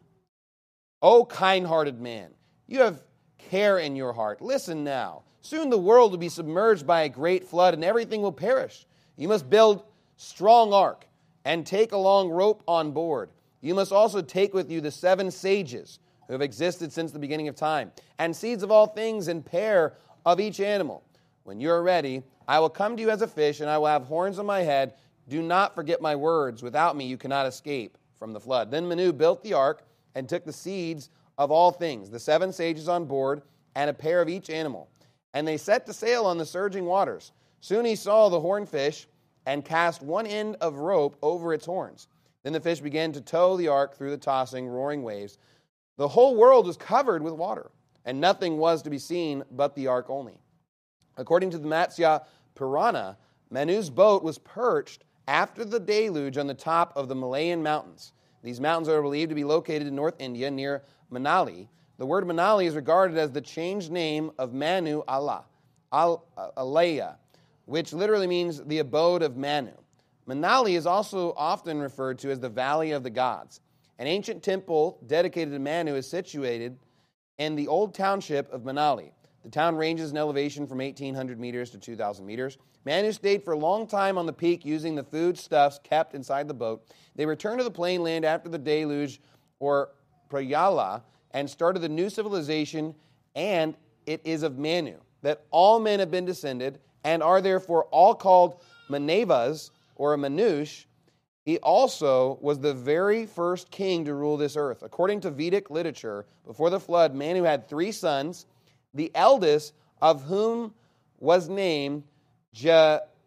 O kind-hearted man, you have care in your heart. Listen now. Soon the world will be submerged by a great flood, and everything will perish. You must build strong ark and take a long rope on board. You must also take with you the seven sages who have existed since the beginning of time, and seeds of all things and pair of each animal. When you are ready, I will come to you as a fish, and I will have horns on my head. Do not forget my words. Without me you cannot escape from the flood. Then Manu built the ark and took the seeds of all things, the seven sages on board, and a pair of each animal. And they set to sail on the surging waters. Soon he saw the horned fish and cast one end of rope over its horns. Then the fish began to tow the ark through the tossing, roaring waves. The whole world was covered with water, and nothing was to be seen but the ark only. According to the Matsya Purana, Manu's boat was perched after the deluge on the top of the Malayan mountains. These mountains are believed to be located in North India near Manali. The word Manali is regarded as the changed name of Manu Allah, Al- Alaya, which literally means the abode of Manu. Manali is also often referred to as the Valley of the Gods. An ancient temple dedicated to Manu is situated in the old township of Manali. The town ranges in elevation from eighteen hundred meters to two thousand meters. Manu stayed for a long time on the peak using the foodstuffs kept inside the boat. They returned to the plain land after the deluge, or Prayala, and started the new civilization, and it is of Manu that all men have been descended and are therefore all called Manavas, or a Manush. He also was the very first king to rule this earth. According to Vedic literature, before the flood, Manu had three sons, the eldest of whom was named Je-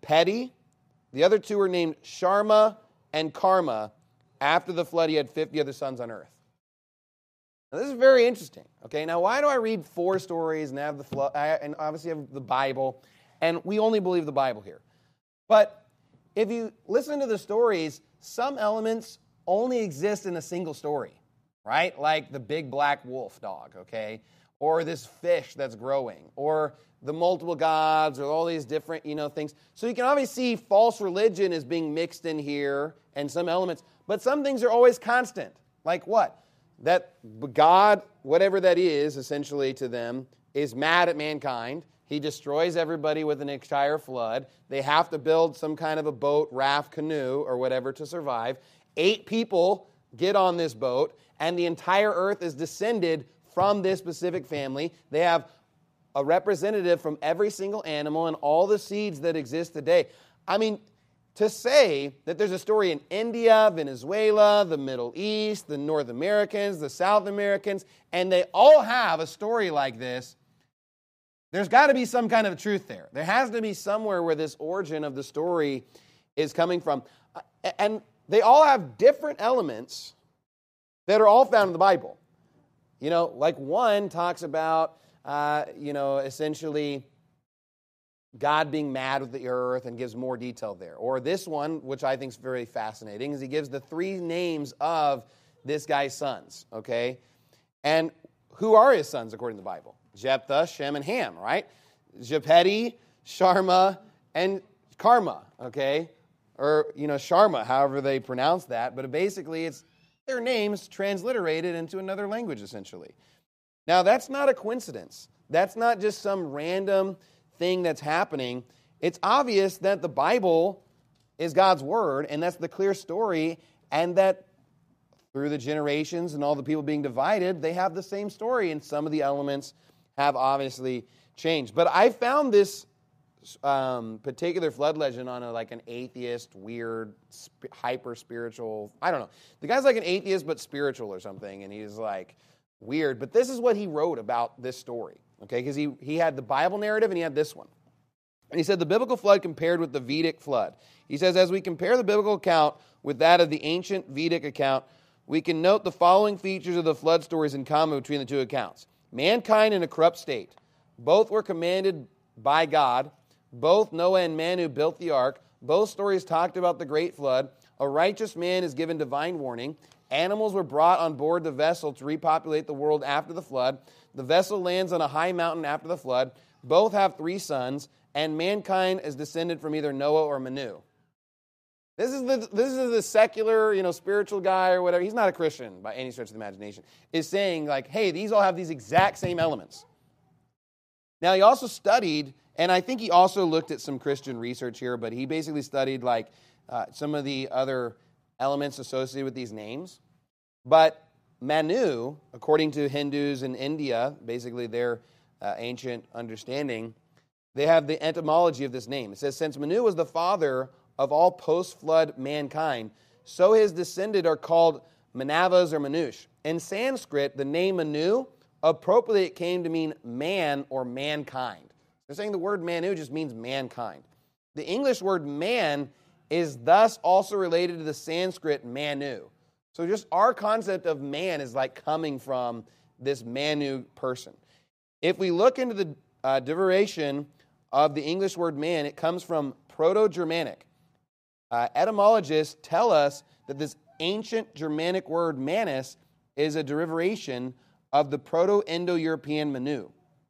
Peti. The other two were named Sharma and Karma. After the flood, he had fifty other sons on earth. Now, this is very interesting. Okay, now why do I read four stories and have the flood, and obviously have the Bible, and we only believe the Bible here? But if you listen to the stories, some elements only exist in a single story, right? Like the big black wolf dog, okay? Or this fish that's growing, or the multiple gods, or all these different, you know, things. So you can obviously see false religion is being mixed in here, and some elements, but some things are always constant. Like what? That God, whatever that is, essentially to them, is mad at mankind. He destroys everybody with an entire flood. They have to build some kind of a boat, raft, canoe, or whatever to survive. Eight people get on this boat, and the entire earth is descended from this specific family. They have a representative from every single animal and all the seeds that exist today. I mean, to say that there's a story in India, Venezuela, the Middle East, the North Americans, the South Americans, and they all have a story like this, there's got to be some kind of truth there. There has to be somewhere where this origin of the story is coming from. And they all have different elements that are all found in the Bible. You know, like one talks about, uh, you know, essentially God being mad with the earth and gives more detail there. Or this one, which I think is very fascinating, is he gives the three names of this guy's sons, okay? And who are his sons according to the Bible? Jephthah, Shem, and Ham, right? Japheti, Sharma, and Karma, okay? Or, you know, Sharma, however they pronounce that. But basically, it's their names transliterated into another language, essentially. Now, that's not a coincidence. That's not just some random thing that's happening. It's obvious that the Bible is God's word, and that's the clear story, and that through the generations and all the people being divided, they have the same story, and some of the elements have obviously changed. But I found this um, particular flood legend on a, like an atheist, weird, sp- hyper-spiritual, I don't know. The guy's like an atheist but spiritual or something, and he's like weird. But this is what he wrote about this story, okay? Because he, he had the Bible narrative and he had this one. And he said, the biblical flood compared with the Vedic flood. He says, as we compare the biblical account with that of the ancient Vedic account, we can note the following features of the flood stories in common between the two accounts. Mankind in a corrupt state. Both were commanded by God. Both Noah and Manu built the ark. Both stories talked about the great flood. A righteous man is given divine warning. Animals were brought on board the vessel to repopulate the world after the flood. The vessel lands on a high mountain after the flood. Both have three sons, and mankind is descended from either Noah or Manu. This is the this is the secular, you know, spiritual guy or whatever. He's not a Christian by any stretch of the imagination. Is saying like, hey, these all have these exact same elements. Now he also studied, and I think he also looked at some Christian research here, but he basically studied like uh, some of the other elements associated with these names. But Manu, according to Hindus in India, basically their uh, ancient understanding, they have the etymology of this name. It says, since Manu was the father of all post-flood mankind, so his descendants are called Manavas or Manush. In Sanskrit, the name Manu appropriately came to mean man or mankind. They're saying the word Manu just means mankind. The English word man is thus also related to the Sanskrit Manu. So just our concept of man is like coming from this Manu person. If we look into the uh, derivation of the English word man, it comes from Proto-Germanic. Uh, etymologists tell us that this ancient Germanic word manus is a derivation of the Proto-Indo-European Manu.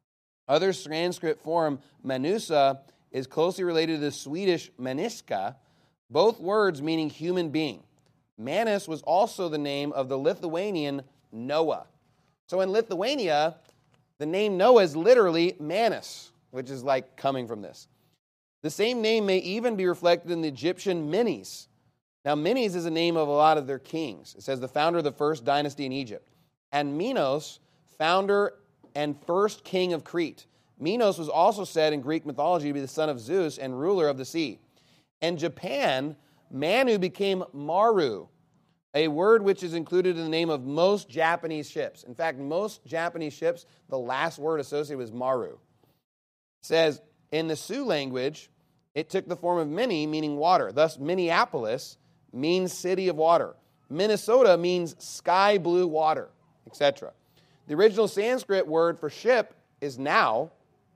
Other Sanskrit form Manusa is closely related to the Swedish Maniska, both words meaning human being. Manus was also the name of the Lithuanian Noah. So in Lithuania, the name Noah is literally Manus, which is like coming from this. The same name may even be reflected in the Egyptian Menes. Now, Menes is a name of a lot of their kings. It says the founder of the first dynasty in Egypt. And Minos, founder and first king of Crete. Minos was also said in Greek mythology to be the son of Zeus and ruler of the sea. In Japan, Manu became Maru, a word which is included in the name of most Japanese ships. In fact, most Japanese ships, the last word associated was Maru. It says, in the Sioux language, It took the form of many, meaning water. Thus, Minneapolis means city of water. Minnesota means sky blue water, et cetera. The original Sanskrit word for ship is now,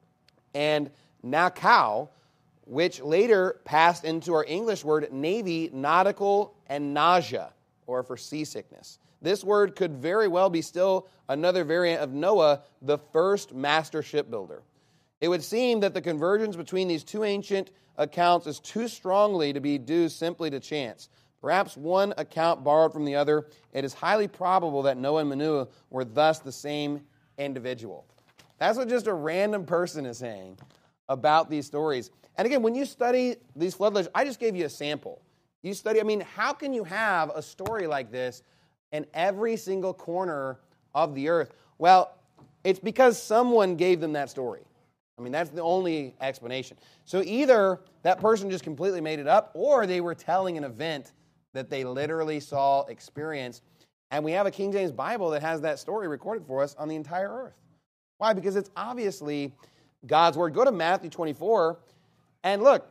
and nakau, which later passed into our English word navy, nautical, and nausea, or for seasickness. This word could very well be still another variant of Noah, the first master shipbuilder. It would seem that the convergence between these two ancient accounts is too strongly to be due simply to chance. Perhaps one account borrowed from the other. It is highly probable that Noah and Manoah were thus the same individual. That's what just a random person is saying about these stories. And again, when you study these flood legends, I just gave you a sample. You study, I mean, how can you have a story like this in every single corner of the earth? Well, it's because someone gave them that story. I mean, that's the only explanation. So either that person just completely made it up, or they were telling an event that they literally saw, experienced. And we have a King James Bible that has that story recorded for us on the entire earth. Why? Because it's obviously God's word. Go to Matthew twenty-four, and look,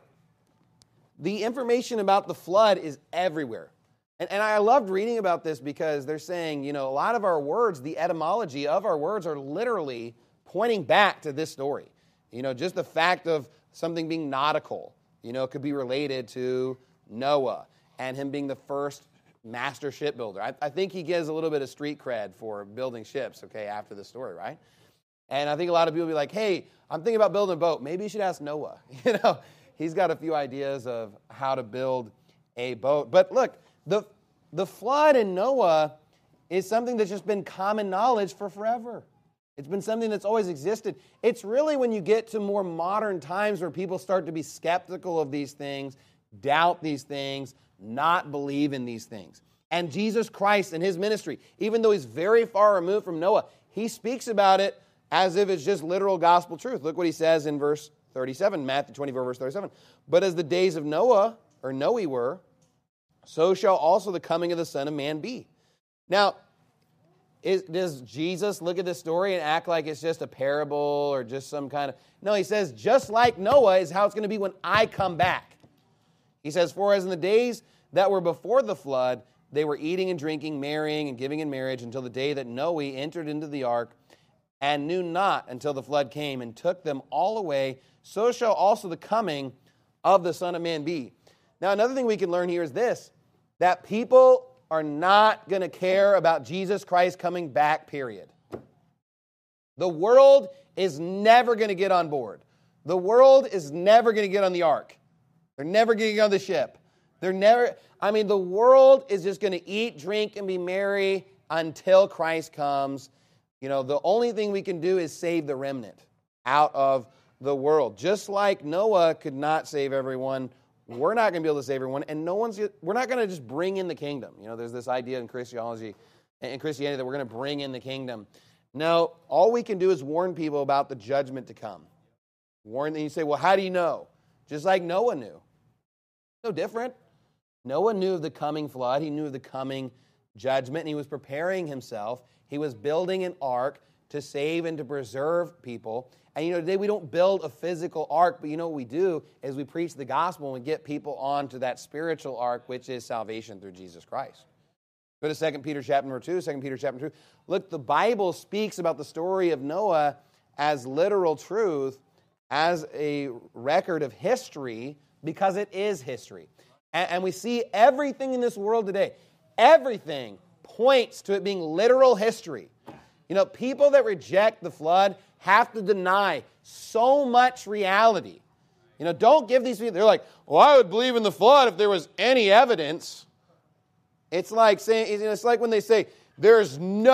the information about the flood is everywhere. And, and I loved reading about this because they're saying, you know, a lot of our words, the etymology of our words are literally pointing back to this story. You know, just the fact of something being nautical, you know, could be related to Noah and him being the first master shipbuilder. I, I think he gives a little bit of street cred for building ships, okay, after the story, right? And I think a lot of people will be like, hey, I'm thinking about building a boat. Maybe you should ask Noah. You know, he's got a few ideas of how to build a boat. But look, the the flood in Noah is something that's just been common knowledge for forever. It's been something that's always existed. It's really when you get to more modern times where people start to be skeptical of these things, doubt these things, not believe in these things. And Jesus Christ and his ministry, even though he's very far removed from Noah, he speaks about it as if it's just literal gospel truth. Look what he says in verse thirty-seven, Matthew twenty-four, verse thirty-seven. But as the days of Noah, or Noe were, so shall also the coming of the Son of Man be. Now, Is, does Jesus look at this story and act like it's just a parable or just some kind of... No, he says, just like Noah is how it's going to be when I come back. He says, for as in the days that were before the flood, they were eating and drinking, marrying and giving in marriage until the day that Noah entered into the ark and knew not until the flood came and took them all away, so shall also the coming of the Son of Man be. Now, another thing we can learn here is this, that people are not going to care about Jesus Christ coming back, period. The world is never going to get on board. The world is never going to get on the ark. They're never going to get on the ship. They're never, I mean, the world is just going to eat, drink, and be merry until Christ comes. You know, the only thing we can do is save the remnant out of the world. Just like Noah could not save everyone, we're not going to be able to save everyone, and no one's. We're not going to just bring in the kingdom. You know, there's this idea in Christiology, in Christianity, that we're going to bring in the kingdom. No, all we can do is warn people about the judgment to come. Warn, and you say, well, how do you know? Just like Noah knew. No different. Noah knew of the coming flood. He knew of the coming judgment, and he was preparing himself. He was building an ark to save and to preserve people. And, you know, today we don't build a physical ark, but you know what we do is we preach the gospel and we get people onto that spiritual ark, which is salvation through Jesus Christ. Go to Second Peter chapter number two, Second Peter chapter two. Look, the Bible speaks about the story of Noah as literal truth, as a record of history, because it is history. And, and we see everything in this world today, everything points to it being literal history. You know, people that reject the flood have to deny so much reality. You know, don't give these people, they're like, well, I would believe in the flood if there was any evidence. It's like saying, it's like when they say, there's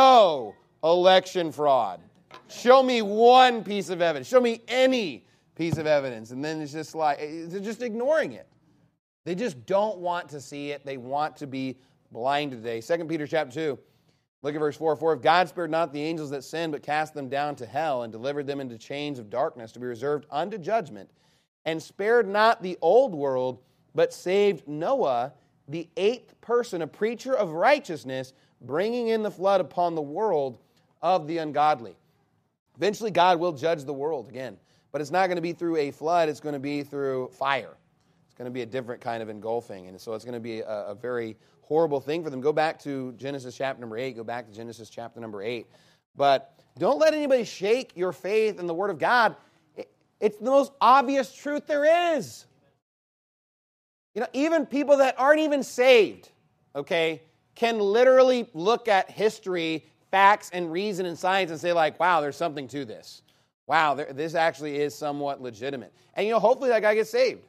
no election fraud. Show me one piece of evidence. Show me any piece of evidence. And then it's just like, they're just ignoring it. They just don't want to see it. They want to be blind today. Second Peter chapter two. Look at verse four. For if God spared not the angels that sinned, but cast them down to hell, and delivered them into chains of darkness to be reserved unto judgment, and spared not the old world, but saved Noah, the eighth person, a preacher of righteousness, bringing in the flood upon the world of the ungodly. Eventually God will judge the world again, but it's not going to be through a flood, it's going to be through fire. It's going to be a different kind of engulfing. And so it's going to be a, a very horrible thing for them. Go back to Genesis chapter number eight. Go back to Genesis chapter number eight. But don't let anybody shake your faith in the Word of God. It, it's the most obvious truth there is. You know, even people that aren't even saved, okay, can literally look at history, facts, and reason and science and say like, wow, there's something to this. Wow, there, this actually is somewhat legitimate. And, you know, hopefully that guy gets saved.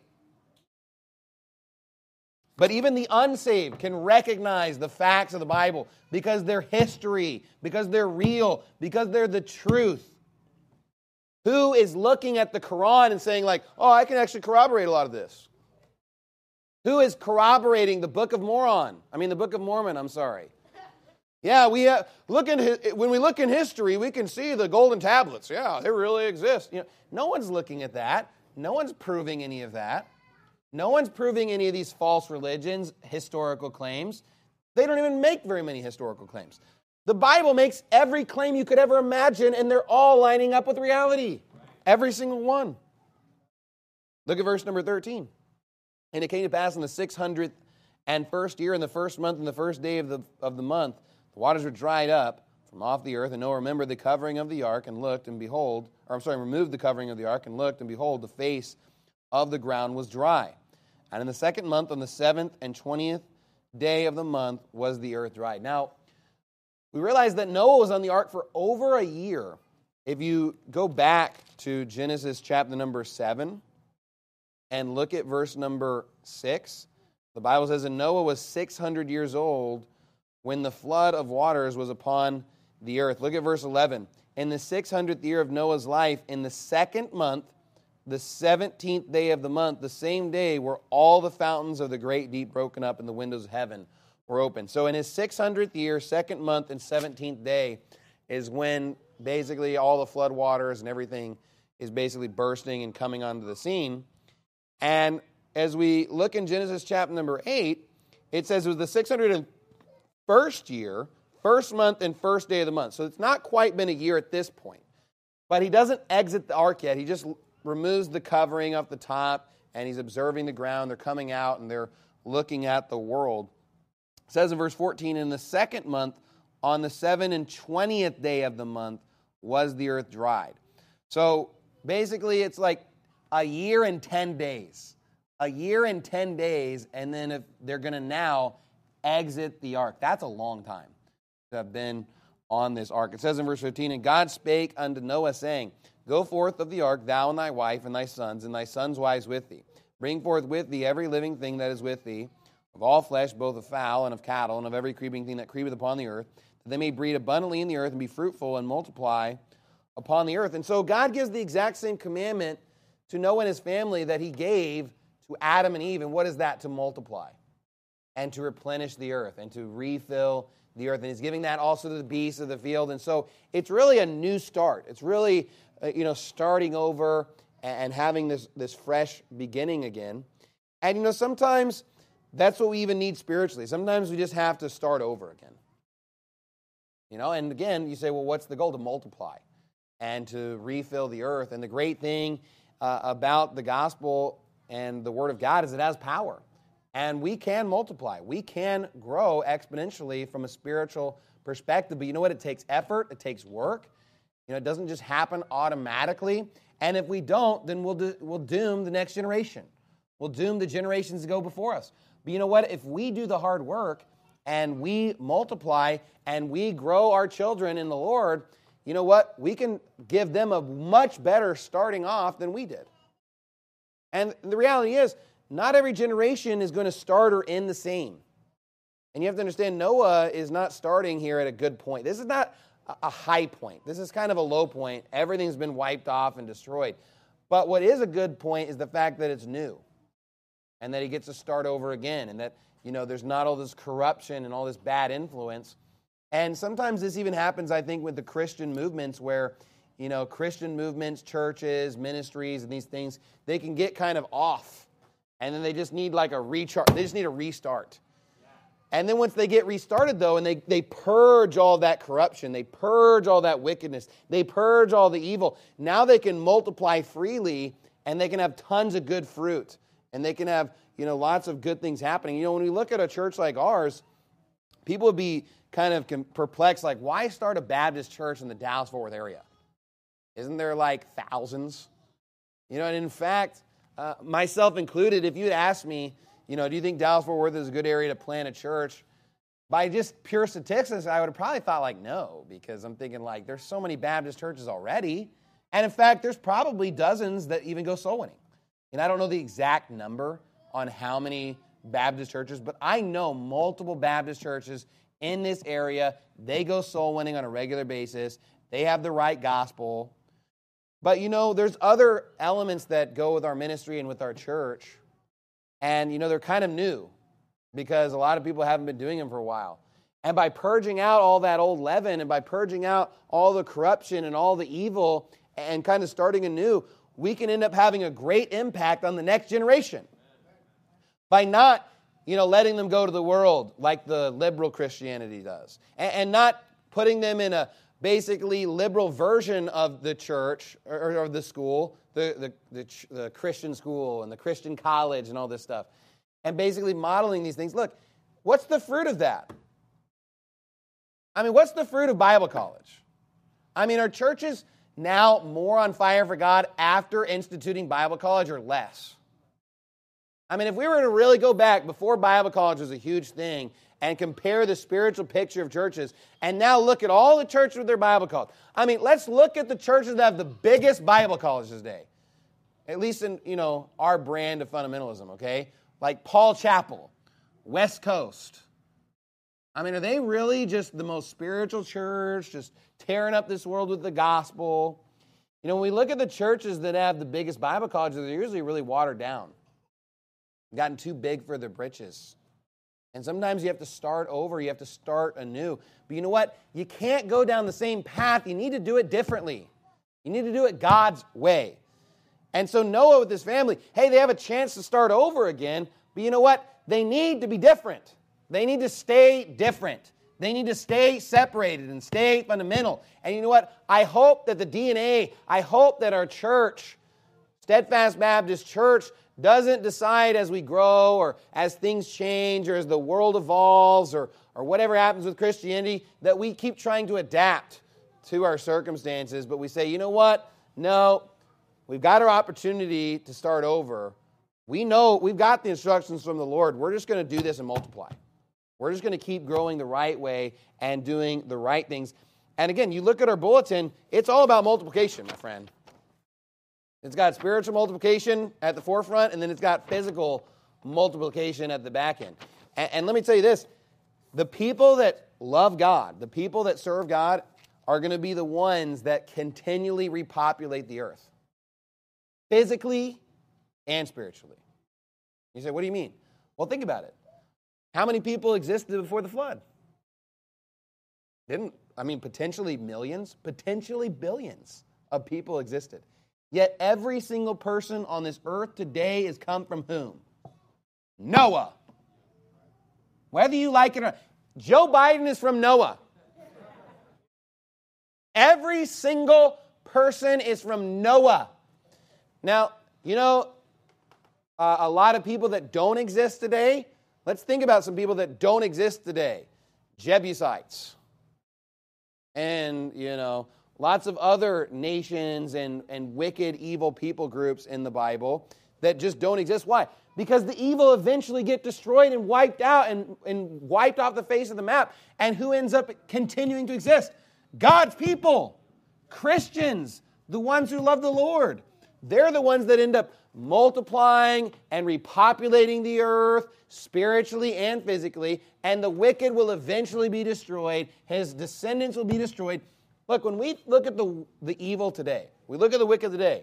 But even the unsaved can recognize the facts of the Bible because they're history, because they're real, because they're the truth. Who is looking at the Quran and saying like, oh, I can actually corroborate a lot of this? Who is corroborating the Book of Mormon? I mean, the Book of Mormon, I'm sorry. Yeah, we uh, look in, when we look in history, we can see the golden tablets. Yeah, they really exist. You know, no one's looking at that. No one's proving any of that. No one's proving any of these false religions, historical claims. They don't even make very many historical claims. The Bible makes every claim you could ever imagine, and they're all lining up with reality. Every single one. Look at verse number thirteen. And it came to pass in the six hundredth and first year, in the first month, and the first day of the, of the month, the waters were dried up from off the earth, and Noah remembered the covering of the ark, and looked, and behold, or I'm sorry, removed the covering of the ark, and looked, and behold, the face of the ground was dry. And in the second month, on the seventh and twentieth day of the month, was the earth dried. Now, we realize that Noah was on the ark for over a year. If you go back to Genesis chapter number seven and look at verse number six, the Bible says, and Noah was six hundred years old when the flood of waters was upon the earth. Look at verse eleven. In the six hundredth year of Noah's life, in the second month, the seventeenth day of the month, the same day were all the fountains of the great deep broken up, and the windows of heaven were open. So in his six hundredth year, second month, and seventeenth day is when basically all the flood waters and everything is basically bursting and coming onto the scene. And as we look in Genesis chapter number eight, it says it was the six hundred first year, first month, and first day of the month. So it's not quite been a year at this point. But he doesn't exit the ark yet. He just removes the covering off the top, and he's observing the ground. They're coming out, and they're looking at the world. It says in verse fourteen, in the second month, on the seven and twentieth day of the month, was the earth dried. So basically, it's like a year and ten days. A year and ten days, and then if they're going to now exit the ark. That's a long time to have been on this ark. It says in verse fifteen, and God spake unto Noah, saying, go forth of the ark, thou and thy wife and thy sons, and thy sons' wives with thee. Bring forth with thee every living thing that is with thee, of all flesh, both of fowl and of cattle, and of every creeping thing that creepeth upon the earth, that they may breed abundantly in the earth, and be fruitful, and multiply upon the earth. And so God gives the exact same commandment to Noah and his family that he gave to Adam and Eve. And what is that? To multiply, and to replenish the earth, and to refill the earth. And he's giving that also to the beasts of the field. And so it's really a new start. It's really Uh, you know, starting over and having this, this fresh beginning again. And, you know, sometimes that's what we even need spiritually. Sometimes we just have to start over again. You know, and again, you say, well, what's the goal? To multiply and to refill the earth. And the great thing uh, about the gospel and the Word of God is it has power. And we can multiply. We can grow exponentially from a spiritual perspective. But you know what? It takes effort. It takes work. You know, it doesn't just happen automatically. And if we don't, then we'll do, we'll doom the next generation. We'll doom the generations to go before us. But you know what? If we do the hard work and we multiply and we grow our children in the Lord, you know what? We can give them a much better starting off than we did. And the reality is, not every generation is going to start or end the same. And you have to understand, Noah is not starting here at a good point. This is not a high point. This is kind of a low point. Everything's been wiped off and destroyed. But what is a good point is the fact that it's new and that he gets to start over again, and that, you know, there's not all this corruption and all this bad influence. And sometimes this even happens, I think, with the Christian movements where, you know, Christian movements, churches, ministries, and these things, they can get kind of off, and then they just need like a recharge. They just need a restart. And then once they get restarted, though, and they, they purge all that corruption, they purge all that wickedness, they purge all the evil, now they can multiply freely, and they can have tons of good fruit and they can have, you know, lots of good things happening. You know, when we look at a church like ours, people would be kind of perplexed, like, why start a Baptist church in the Dallas-Fort Worth area? Isn't there like thousands? You know, and in fact, uh, myself included, if you'd asked me, you know, do you think Dallas-Fort Worth is a good area to plant a church? By just pure statistics, I would have probably thought like no, because I'm thinking like there's so many Baptist churches already. And in fact, there's probably dozens that even go soul winning. And I don't know the exact number on how many Baptist churches, but I know multiple Baptist churches in this area. They go soul winning on a regular basis. They have the right gospel. But, you know, there's other elements that go with our ministry and with our church. And, you know, they're kind of new because a lot of people haven't been doing them for a while. And by purging out all that old leaven and by purging out all the corruption and all the evil and kind of starting anew, we can end up having a great impact on the next generation. By not, you know, letting them go to the world like the liberal Christianity does. And, and not putting them in a basically liberal version of the church or, or the school, the, the, the, the Christian school and the Christian college and all this stuff. And basically modeling these things. Look, what's the fruit of that? I mean, what's the fruit of Bible college? I mean, are churches now more on fire for God after instituting Bible college or less? I mean, if we were to really go back before Bible college was a huge thing and compare the spiritual picture of churches and now look at all the churches with their Bible college. I mean, let's look at the churches that have the biggest Bible colleges today. At least in, you know, our brand of fundamentalism, okay? Like Paul Chapel, West Coast. I mean, are they really just the most spiritual church, just tearing up this world with the gospel? You know, when we look at the churches that have the biggest Bible colleges, they're usually really watered down. Gotten too big for their britches. And sometimes you have to start over. You have to start anew. But you know what? You can't go down the same path. You need to do it differently. You need to do it God's way. And so Noah with his family, hey, they have a chance to start over again. But you know what? They need to be different. They need to stay different. They need to stay separated and stay fundamental. And you know what? I hope that the D N A, I hope that our church, Steadfast Baptist Church, doesn't decide as we grow or as things change or as the world evolves or, or whatever happens with Christianity that we keep trying to adapt to our circumstances. But we say, you know what? No, we've got our opportunity to start over. We know we've got the instructions from the Lord. We're just going to do this and multiply. We're just going to keep growing the right way and doing the right things. And again, you look at our bulletin, it's all about multiplication, my friend. It's got spiritual multiplication at the forefront, and then it's got physical multiplication at the back end. And, and let me tell you this, the people that love God, the people that serve God, are going to be the ones that continually repopulate the earth, physically and spiritually. You say, what do you mean? Well, think about it. How many people existed before the flood? Didn't, I mean, potentially millions, potentially billions of people existed. Yet every single person on this earth today has come from whom? Noah. Whether you like it or not. Joe Biden is from Noah. Every single person is from Noah. Now, you know, uh, a lot of people that don't exist today, let's think about some people that don't exist today. Jebusites. And, you know, lots of other nations and, and wicked, evil people groups in the Bible that just don't exist. Why? Because the evil eventually get destroyed and wiped out and, and wiped off the face of the map. And who ends up continuing to exist? God's people, Christians, the ones who love the Lord. They're the ones that end up multiplying and repopulating the earth spiritually and physically. And the wicked will eventually be destroyed. His descendants will be destroyed. Look, when we look at the, the evil today, we look at the wicked today,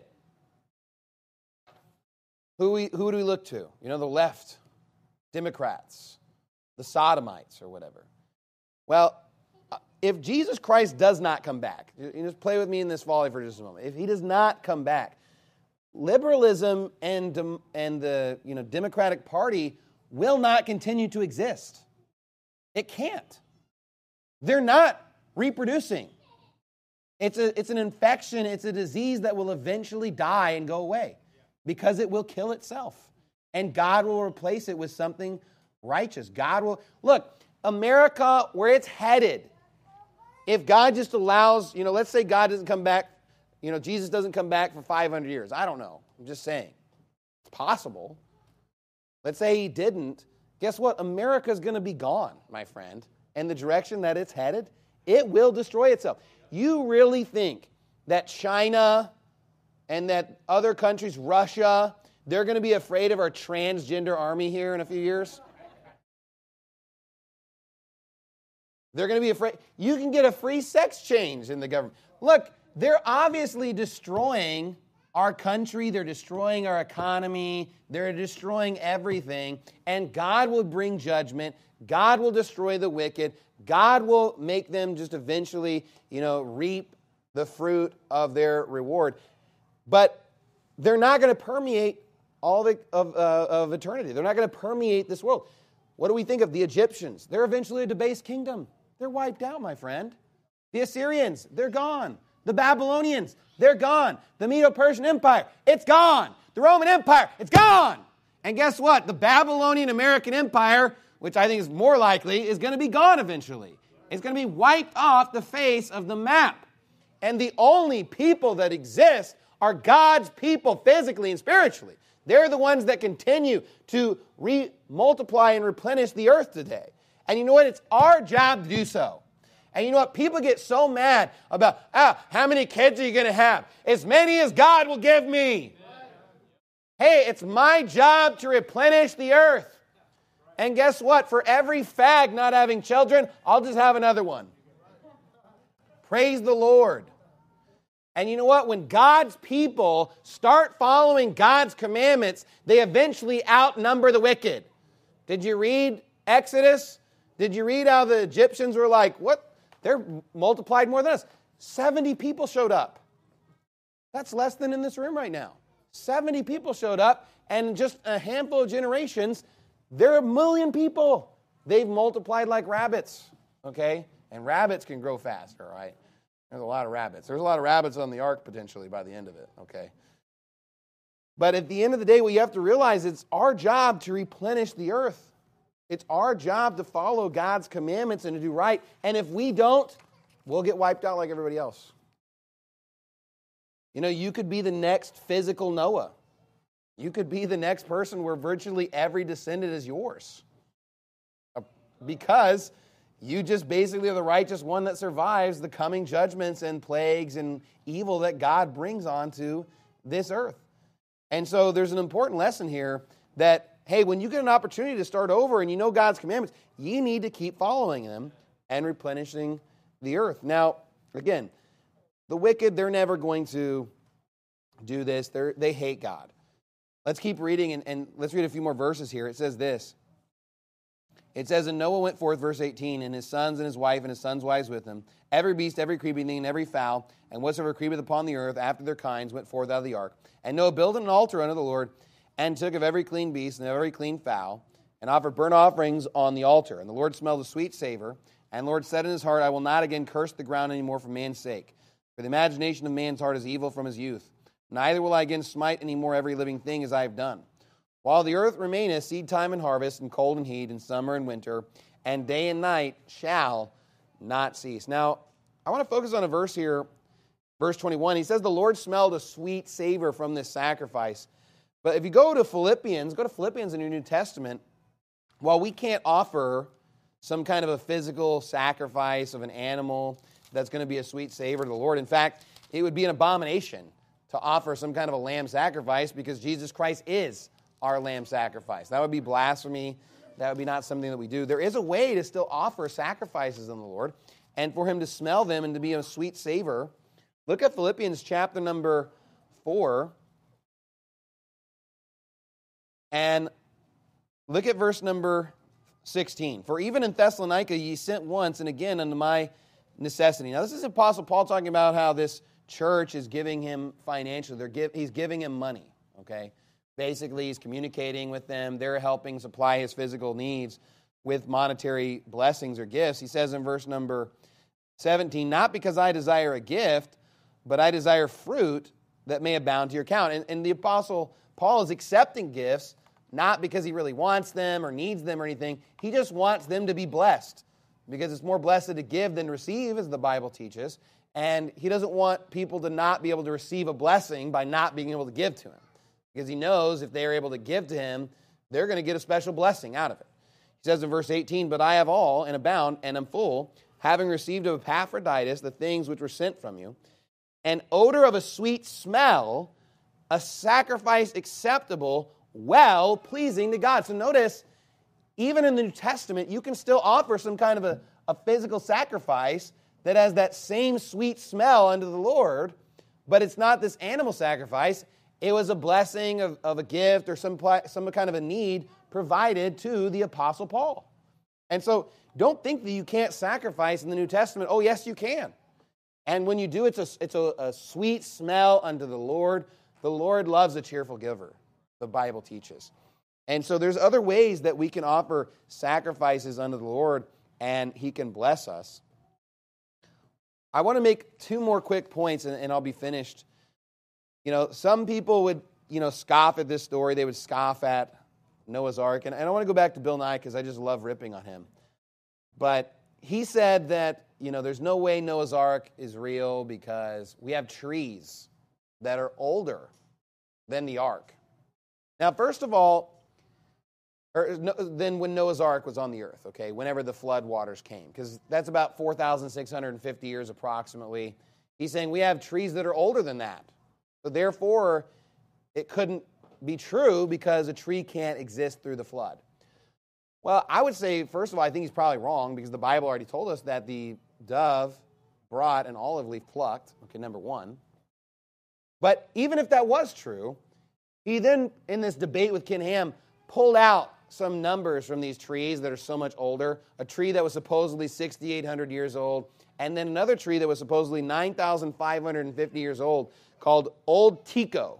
who, we, who do we look to? You know, the left, Democrats, the Sodomites or whatever. Well, if Jesus Christ does not come back, you just play with me in this volley for just a moment. If he does not come back, liberalism and, and the you know, Democratic Party will not continue to exist. It can't. They're not reproducing. It's a, it's an infection, it's a disease that will eventually die and go away because it will kill itself. And God will replace it with something righteous. God will, look, America, where it's headed, if God just allows, you know, let's say God doesn't come back, you know, Jesus doesn't come back for five hundred years. I don't know. I'm just saying. It's possible. Let's say he didn't. Guess what? America's going to be gone, my friend. And the direction that it's headed, it will destroy itself. You really think that China and that other countries, Russia, they're going to be afraid of our transgender army here in a few years? They're going to be afraid. You can get a free sex change in the government. Look, they're obviously destroying our country. They're destroying our economy. They're destroying everything. And God will bring judgment. God will destroy the wicked. God will make them just eventually, you know, reap the fruit of their reward. But they're not going to permeate all the, of, uh, of eternity. They're not going to permeate this world. What do we think of the Egyptians? They're eventually a debased kingdom. They're wiped out, my friend. The Assyrians, they're gone. The Babylonians, they're gone. The Medo-Persian Empire, it's gone. The Roman Empire, it's gone. And guess what? The Babylonian American Empire, which I think is more likely, is going to be gone eventually. It's going to be wiped off the face of the map. And the only people that exist are God's people physically and spiritually. They're the ones that continue to re-multiply and replenish the earth today. And you know what? It's our job to do so. And you know what? People get so mad about, ah, how many kids are you going to have? As many as God will give me. Hey, it's my job to replenish the earth. And guess what? For every fag not having children, I'll just have another one. Praise the Lord. And you know what? When God's people start following God's commandments, they eventually outnumber the wicked. Did you read Exodus? Did you read how the Egyptians were like, what? They're multiplied more than us. seventy people showed up. That's less than in this room right now. seventy people showed up, and in just a handful of generations, there are a million people. They've multiplied like rabbits, okay? And rabbits can grow fast, all right? There's a lot of rabbits. There's a lot of rabbits on the ark potentially by the end of it, okay? But at the end of the day, what you have to realize, it's our job to replenish the earth. It's our job to follow God's commandments and to do right. And if we don't, we'll get wiped out like everybody else. You know, you could be the next physical Noah. You could be the next person where virtually every descendant is yours. Because you just basically are the righteous one that survives the coming judgments and plagues and evil that God brings onto this earth. And so there's an important lesson here that, hey, when you get an opportunity to start over and you know God's commandments, you need to keep following them and replenishing the earth. Now, again, the wicked, they're never going to do this. They're, they hate God. Let's keep reading, and, and let's read a few more verses here. It says this. It says, and Noah went forth, verse eighteen, and his sons and his wife and his sons' wives with him. Every beast, every creeping thing, and every fowl, and whatsoever creepeth upon the earth after their kinds went forth out of the ark. And Noah built an altar unto the Lord, and took of every clean beast and every clean fowl, and offered burnt offerings on the altar. And the Lord smelled a sweet savor. And the Lord said in his heart, I will not again curse the ground any more for man's sake. For the imagination of man's heart is evil from his youth. Neither will I again smite any more every living thing as I have done. While the earth remaineth, seed time and harvest, and cold and heat, and summer and winter, and day and night shall not cease. Now, I want to focus on a verse here, verse twenty-one. He says, the Lord smelled a sweet savor from this sacrifice. But if you go to Philippians, go to Philippians in your New Testament, while we can't offer some kind of a physical sacrifice of an animal that's going to be a sweet savor to the Lord, in fact, it would be an abomination to offer some kind of a lamb sacrifice because Jesus Christ is our lamb sacrifice. That would be blasphemy. That would be not something that we do. There is a way to still offer sacrifices in the Lord and for him to smell them and to be a sweet savor. Look at Philippians chapter number four. And look at verse number sixteen. For even in Thessalonica ye sent once and again unto my necessity. Now this is Apostle Paul talking about how this church is giving him financially. They're give, he's giving him money, okay? Basically, he's communicating with them. They're helping supply his physical needs with monetary blessings or gifts. He says in verse number seventeen, not because I desire a gift, but I desire fruit that may abound to your account. And, and the Apostle Paul is accepting gifts, not because he really wants them or needs them or anything. He just wants them to be blessed, because it's more blessed to give than receive, as the Bible teaches. And he doesn't want people to not be able to receive a blessing by not being able to give to him, because he knows if they are able to give to him, they're going to get a special blessing out of it. He says in verse eighteen, "But I have all and abound and am full, having received of Epaphroditus the things which were sent from you, an odor of a sweet smell, a sacrifice acceptable, well pleasing to God." So notice, even in the New Testament, you can still offer some kind of a, a physical sacrifice that has that same sweet smell unto the Lord, but it's not this animal sacrifice. It was a blessing of, of a gift or some, some kind of a need provided to the Apostle Paul. And so don't think that you can't sacrifice in the New Testament. Oh, yes, you can. And when you do, it's a, it's a, a sweet smell unto the Lord. The Lord loves a cheerful giver, the Bible teaches. And so there's other ways that we can offer sacrifices unto the Lord, and he can bless us. I want to make two more quick points, and, and I'll be finished. You know, some people would, you know, scoff at this story. They would scoff at Noah's Ark. And, and I want to go back to Bill Nye because I just love ripping on him. But he said that, you know, there's no way Noah's Ark is real because we have trees that are older than the ark. Now, first of all, or than when Noah's Ark was on the earth, okay, whenever the flood waters came, because that's about four thousand six hundred fifty years approximately. He's saying we have trees that are older than that. So therefore, it couldn't be true because a tree can't exist through the flood. Well, I would say, first of all, I think he's probably wrong because the Bible already told us that the dove brought an olive leaf plucked, okay, number one. But even if that was true, he then, in this debate with Ken Ham, pulled out some numbers from these trees that are so much older. A tree that was supposedly six thousand eight hundred years old, and then another tree that was supposedly nine thousand five hundred fifty years old called Old Tico.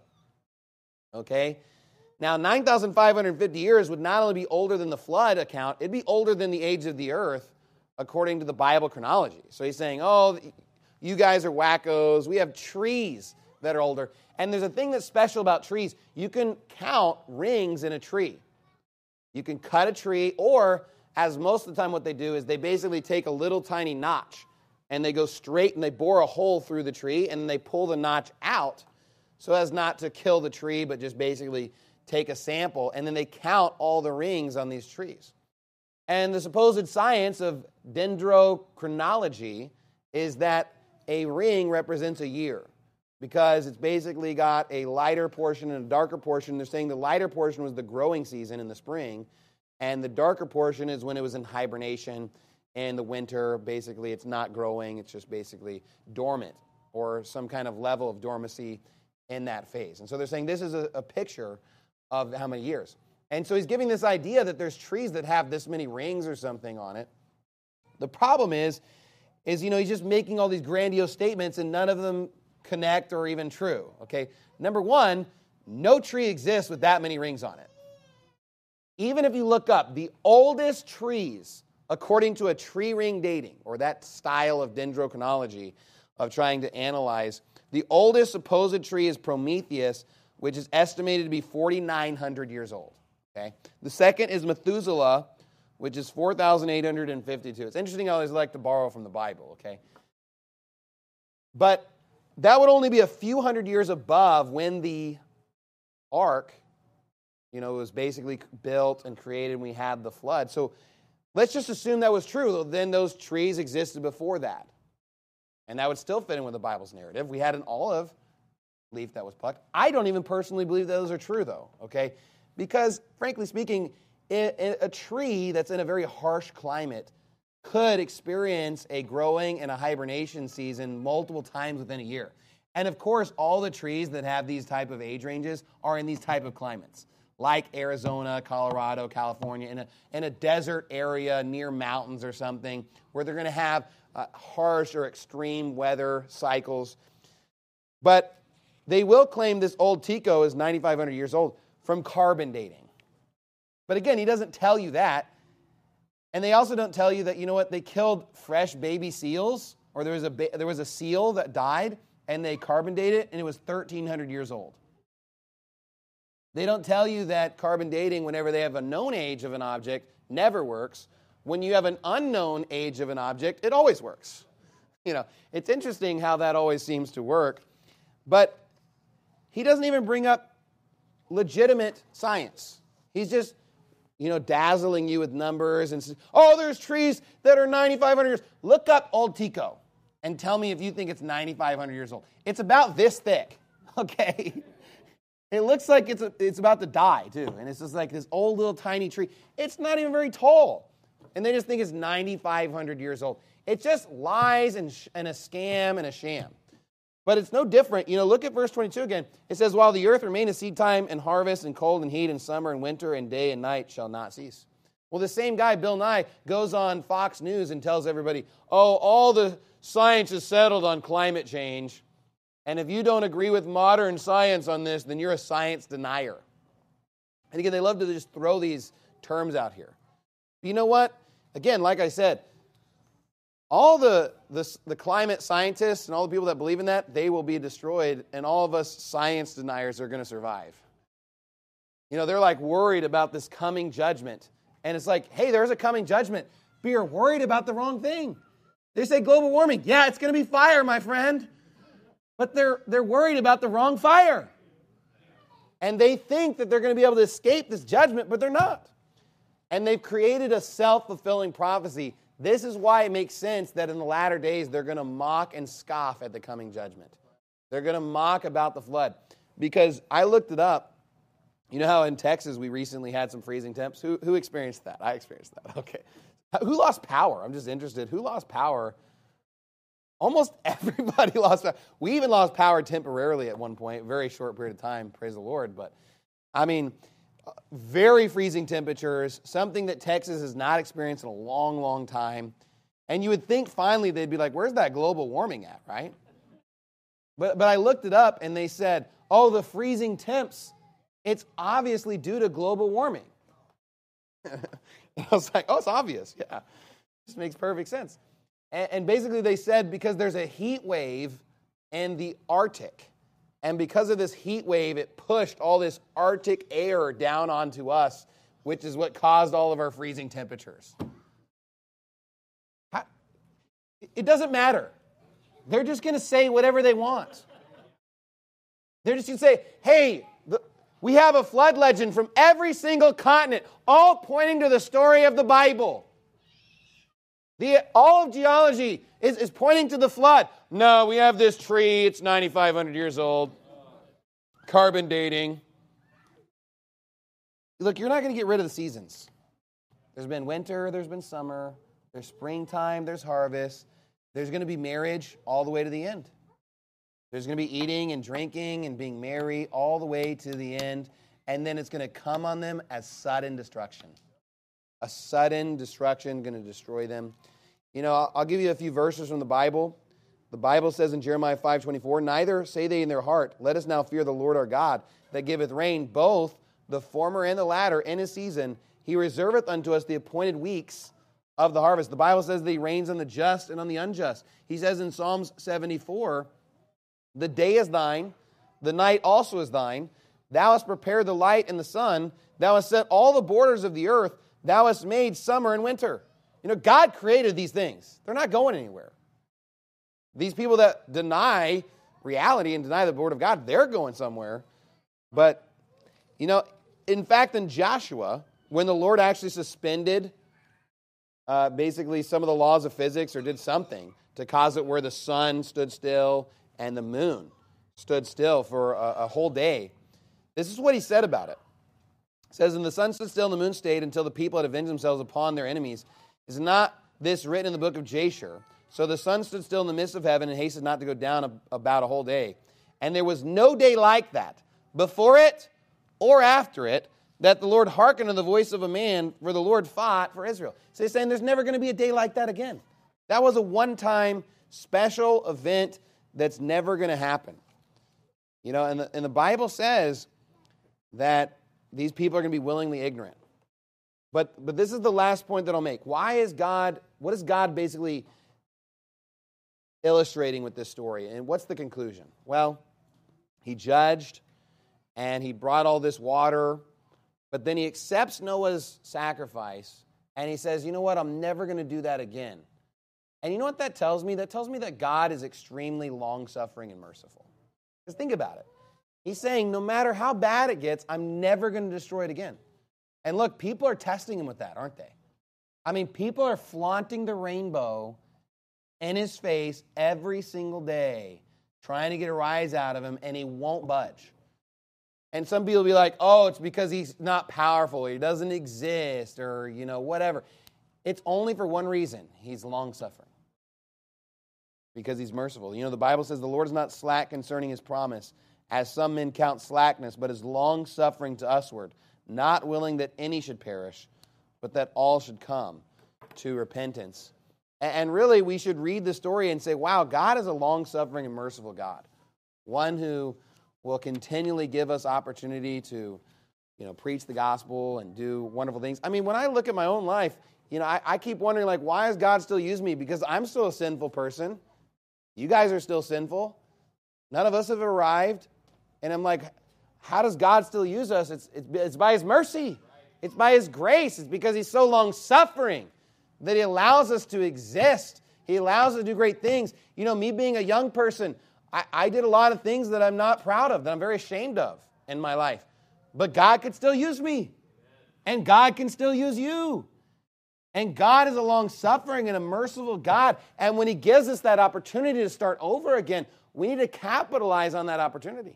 Okay? Now, nine thousand five hundred fifty years would not only be older than the flood account, it'd be older than the age of the earth according to the Bible chronology. So he's saying, oh, you guys are wackos. We have trees that are older. And there's a thing that's special about trees. You can count rings in a tree. You can cut a tree, or, as most of the time what they do is they basically take a little tiny notch and they go straight and they bore a hole through the tree and they pull the notch out so as not to kill the tree, but just basically take a sample, and then they count all the rings on these trees. And the supposed science of dendrochronology is that a ring represents a year, because it's basically got a lighter portion and a darker portion. They're saying the lighter portion was the growing season in the spring, and the darker portion is when it was in hibernation in the winter. Basically, it's not growing. It's just basically dormant, or some kind of level of dormancy in that phase. And so they're saying this is a, a picture of how many years. And so he's giving this idea that there's trees that have this many rings or something on it. The problem is, is, you know, he's just making all these grandiose statements and none of them connect or even true, okay? Number one, no tree exists with that many rings on it. Even if you look up the oldest trees, according to a tree ring dating, or that style of dendrochronology of trying to analyze, the oldest supposed tree is Prometheus, which is estimated to be forty-nine hundred years old. Okay. The second is Methuselah, which is four thousand eight hundred fifty-two. It's interesting how I always like to borrow from the Bible, okay? But that would only be a few hundred years above when the ark, you know, was basically built and created and we had the flood. So let's just assume that was true. Then those trees existed before that. And that would still fit in with the Bible's narrative. We had an olive leaf that was plucked. I don't even personally believe those are true, though, okay? Because, frankly speaking, a tree that's in a very harsh climate could experience a growing and a hibernation season multiple times within a year. And, of course, all the trees that have these type of age ranges are in these type of climates, like Arizona, Colorado, California, in a, in a desert area near mountains or something, where they're going to have uh, harsh or extreme weather cycles. But they will claim this Old Tico is ninety-five hundred years old from carbon dating. But again, he doesn't tell you that. And they also don't tell you that, you know what, they killed fresh baby seals, or there was a ba- there was a seal that died, and they carbon dated it, and it was thirteen hundred years old. They don't tell you that carbon dating, whenever they have a known age of an object, never works. When you have an unknown age of an object, it always works. You know, it's interesting how that always seems to work. But he doesn't even bring up legitimate science. He's just, you know, dazzling you with numbers and says, oh, there's trees that are ninety-five hundred years. Look up Old Tico and tell me if you think it's ninety-five hundred years old. It's about this thick, okay? It looks like it's a, it's about to die, too. And it's just like this old little tiny tree. It's not even very tall. And they just think it's ninety-five hundred years old. It's just lies and, sh- and a scam and a sham. But it's no different. You know, look at verse twenty-two again. It says, while the earth remaineth seed time and harvest and cold and heat and summer and winter and day and night shall not cease. Well, the same guy, Bill Nye, goes on Fox News and tells everybody, oh, all the science is settled on climate change. And if you don't agree with modern science on this, then you're a science denier. And again, they love to just throw these terms out here. But you know what? Again, like I said, all the, the the climate scientists and all the people that believe in that, they will be destroyed, and all of us science deniers are going to survive. You know, they're like worried about this coming judgment. And it's like, hey, there's a coming judgment, but you're worried about the wrong thing. They say global warming. Yeah, it's going to be fire, my friend. But they're they're worried about the wrong fire. And they think that they're going to be able to escape this judgment, but they're not. And they've created a self-fulfilling prophecy. This is why it makes sense that in the latter days they're going to mock and scoff at the coming judgment. They're going to mock about the flood. Because I looked it up. You know how in Texas we recently had some freezing temps? Who, who experienced that? I experienced that. Okay. Who lost power? I'm just interested. Who lost power? Almost everybody lost power. We even lost power temporarily at one point, a very short period of time, praise the Lord. But, I mean, very freezing temperatures, something that Texas has not experienced in a long, long time. And you would think finally they'd be like, where's that global warming at, right? But but I looked it up and they said, oh, the freezing temps, it's obviously due to global warming. I was like, oh, it's obvious. Yeah, just makes perfect sense. And, and basically they said because there's a heat wave in the Arctic. And because of this heat wave, it pushed all this Arctic air down onto us, which is what caused all of our freezing temperatures. How, it doesn't matter. They're just going to say whatever they want. They're just going to say, hey, the, we have a flood legend from every single continent, all pointing to the story of the Bible. The, all of geology is, is pointing to the flood. No, we have this tree. It's ninety-five hundred years old. Carbon dating. Look, you're not going to get rid of the seasons. There's been winter. There's been summer. There's springtime. There's harvest. There's going to be marriage all the way to the end. There's going to be eating and drinking and being merry all the way to the end. And then it's going to come on them as sudden destruction. A sudden destruction going to destroy them. You know, I'll, I'll give you a few verses from the Bible. The Bible says in Jeremiah five twenty-four, neither say they in their heart, let us now fear the Lord our God, that giveth rain both the former and the latter in his season. He reserveth unto us the appointed weeks of the harvest. The Bible says that he rains on the just and on the unjust. He says in Psalms seventy-four, the day is thine, the night also is thine. Thou hast prepared the light and the sun. Thou hast set all the borders of the earth. Thou hast made summer and winter. You know, God created these things. They're not going anywhere. These people that deny reality and deny the word of God, they're going somewhere. But, you know, in fact, in Joshua, when the Lord actually suspended uh, basically some of the laws of physics or did something to cause it where the sun stood still and the moon stood still for a, a whole day, this is what he said about it. It says, and the sun stood still and the moon stayed until the people had avenged themselves upon their enemies. Is not this written in the book of Jasher? So the sun stood still in the midst of heaven and hasted not to go down a, about a whole day. And there was no day like that, before it or after it, that the Lord hearkened to the voice of a man, for the Lord fought for Israel. So he's saying there's never going to be a day like that again. That was a one-time special event that's never going to happen. You know, and the, and the Bible says that these people are going to be willingly ignorant. But but this is the last point that I'll make. Why is God, what is God basically illustrating with this story? And what's the conclusion? Well, he judged and he brought all this water, but then he accepts Noah's sacrifice, and he says, you know what, I'm never going to do that again. And you know what that tells me? That tells me that God is extremely long-suffering and merciful. Because think about it. He's saying, no matter how bad it gets, I'm never going to destroy it again. And look, people are testing him with that, aren't they? I mean, people are flaunting the rainbow in his face every single day, trying to get a rise out of him, and he won't budge. And some people will be like, oh, it's because he's not powerful, he doesn't exist, or, you know, whatever. It's only for one reason. He's long-suffering. Because he's merciful. You know, the Bible says the Lord is not slack concerning his promise, as some men count slackness, but is long-suffering to usward, not willing that any should perish, but that all should come to repentance. And really, we should read the story and say, wow, God is a long-suffering and merciful God. One who will continually give us opportunity to, you know, preach the gospel and do wonderful things. I mean, when I look at my own life, you know, I, I keep wondering, like, why does God still use me? Because I'm still a sinful person. You guys are still sinful. None of us have arrived. And I'm like, how does God still use us? It's, it's, it's by his mercy. It's by his grace. It's because he's so long-suffering that he allows us to exist. He allows us to do great things. You know, me being a young person, I, I did a lot of things that I'm not proud of, that I'm very ashamed of in my life. But God could still use me. And God can still use you. And God is a long-suffering and a merciful God. And when he gives us that opportunity to start over again, we need to capitalize on that opportunity.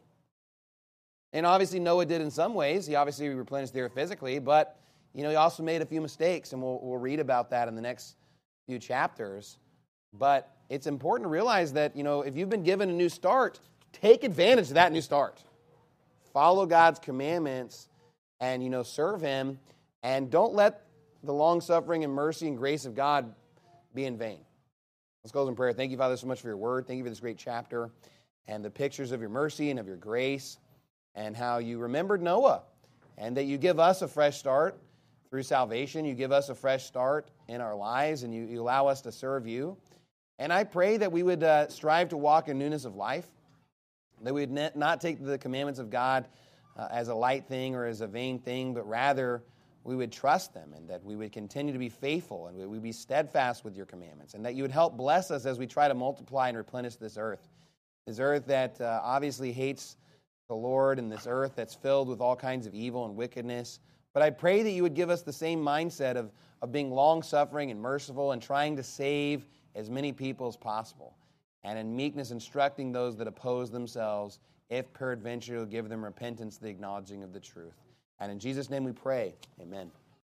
And obviously Noah did in some ways. He obviously replenished the earth physically, but you know, he also made a few mistakes, and we'll, we'll read about that in the next few chapters. But it's important to realize that, you know, if you've been given a new start, take advantage of that new start. Follow God's commandments and, you know, serve him, and don't let the long-suffering and mercy and grace of God be in vain. Let's close in prayer. Thank you, Father, so much for your word. Thank you for this great chapter and the pictures of your mercy and of your grace, and how you remembered Noah, and that you give us a fresh start through salvation. You give us a fresh start in our lives, and you, you allow us to serve you. And I pray that we would uh, strive to walk in newness of life, that we would not take the commandments of God uh, as a light thing or as a vain thing, but rather we would trust them, and that we would continue to be faithful, and we would be steadfast with your commandments, and that you would help bless us as we try to multiply and replenish this earth. This earth that uh, obviously hates the Lord, and this earth that's filled with all kinds of evil and wickedness. But I pray that you would give us the same mindset of, of being long-suffering and merciful and trying to save as many people as possible, and in meekness instructing those that oppose themselves, if peradventure you'll give them repentance, the acknowledging of the truth. And in Jesus' name we pray. Amen.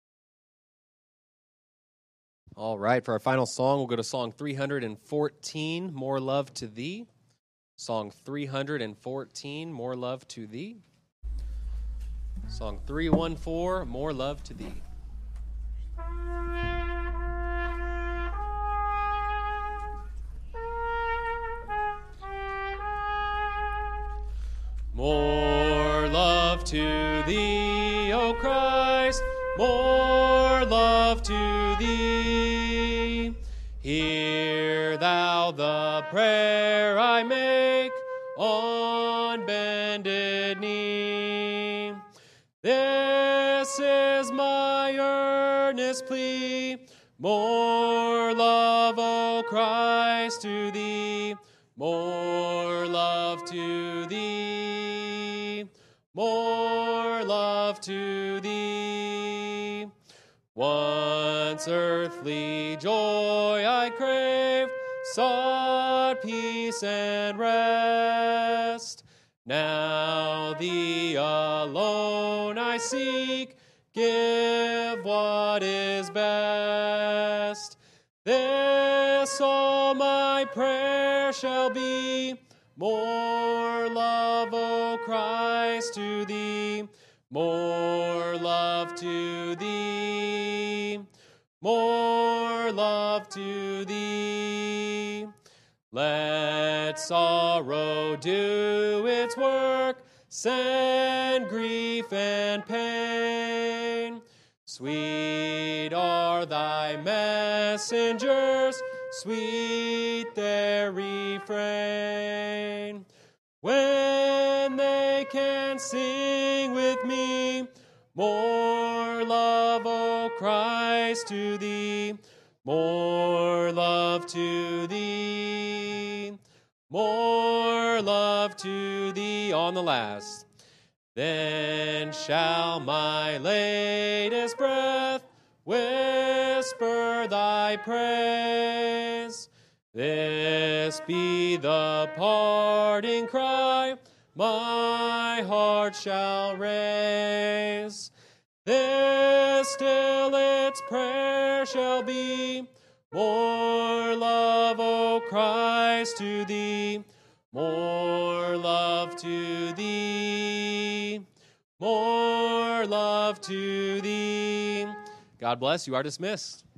All right, for our final song, we'll go to Song three hundred fourteen, More Love to Thee. Song three hundred fourteen, More Love to Thee. Song three fourteen, More Love to Thee. More love to Thee, O Christ, more love to Thee. Hear Thou the prayer I make on bended knee. This is my earnest plea, more love, O Christ, to Thee, more love to Thee, more love to Thee. Once earthly joy I craved, sought peace and rest. Now Thee alone I seek, give what is best. This all my prayer shall be, more love, O Christ, to Thee, more love to Thee, more love to Thee. Let sorrow do its work, send grief and pain. Sweet are Thy messengers, sweet their refrain. When they can sing with me. More love, O Christ, to thee. More love to thee. More love to thee. On the last. Then shall my latest breath whisper thy praise. This be the parting cry my heart shall raise. This still its prayer shall be. More love, O Christ, to thee. More love to thee. More love to thee. God bless. You are dismissed.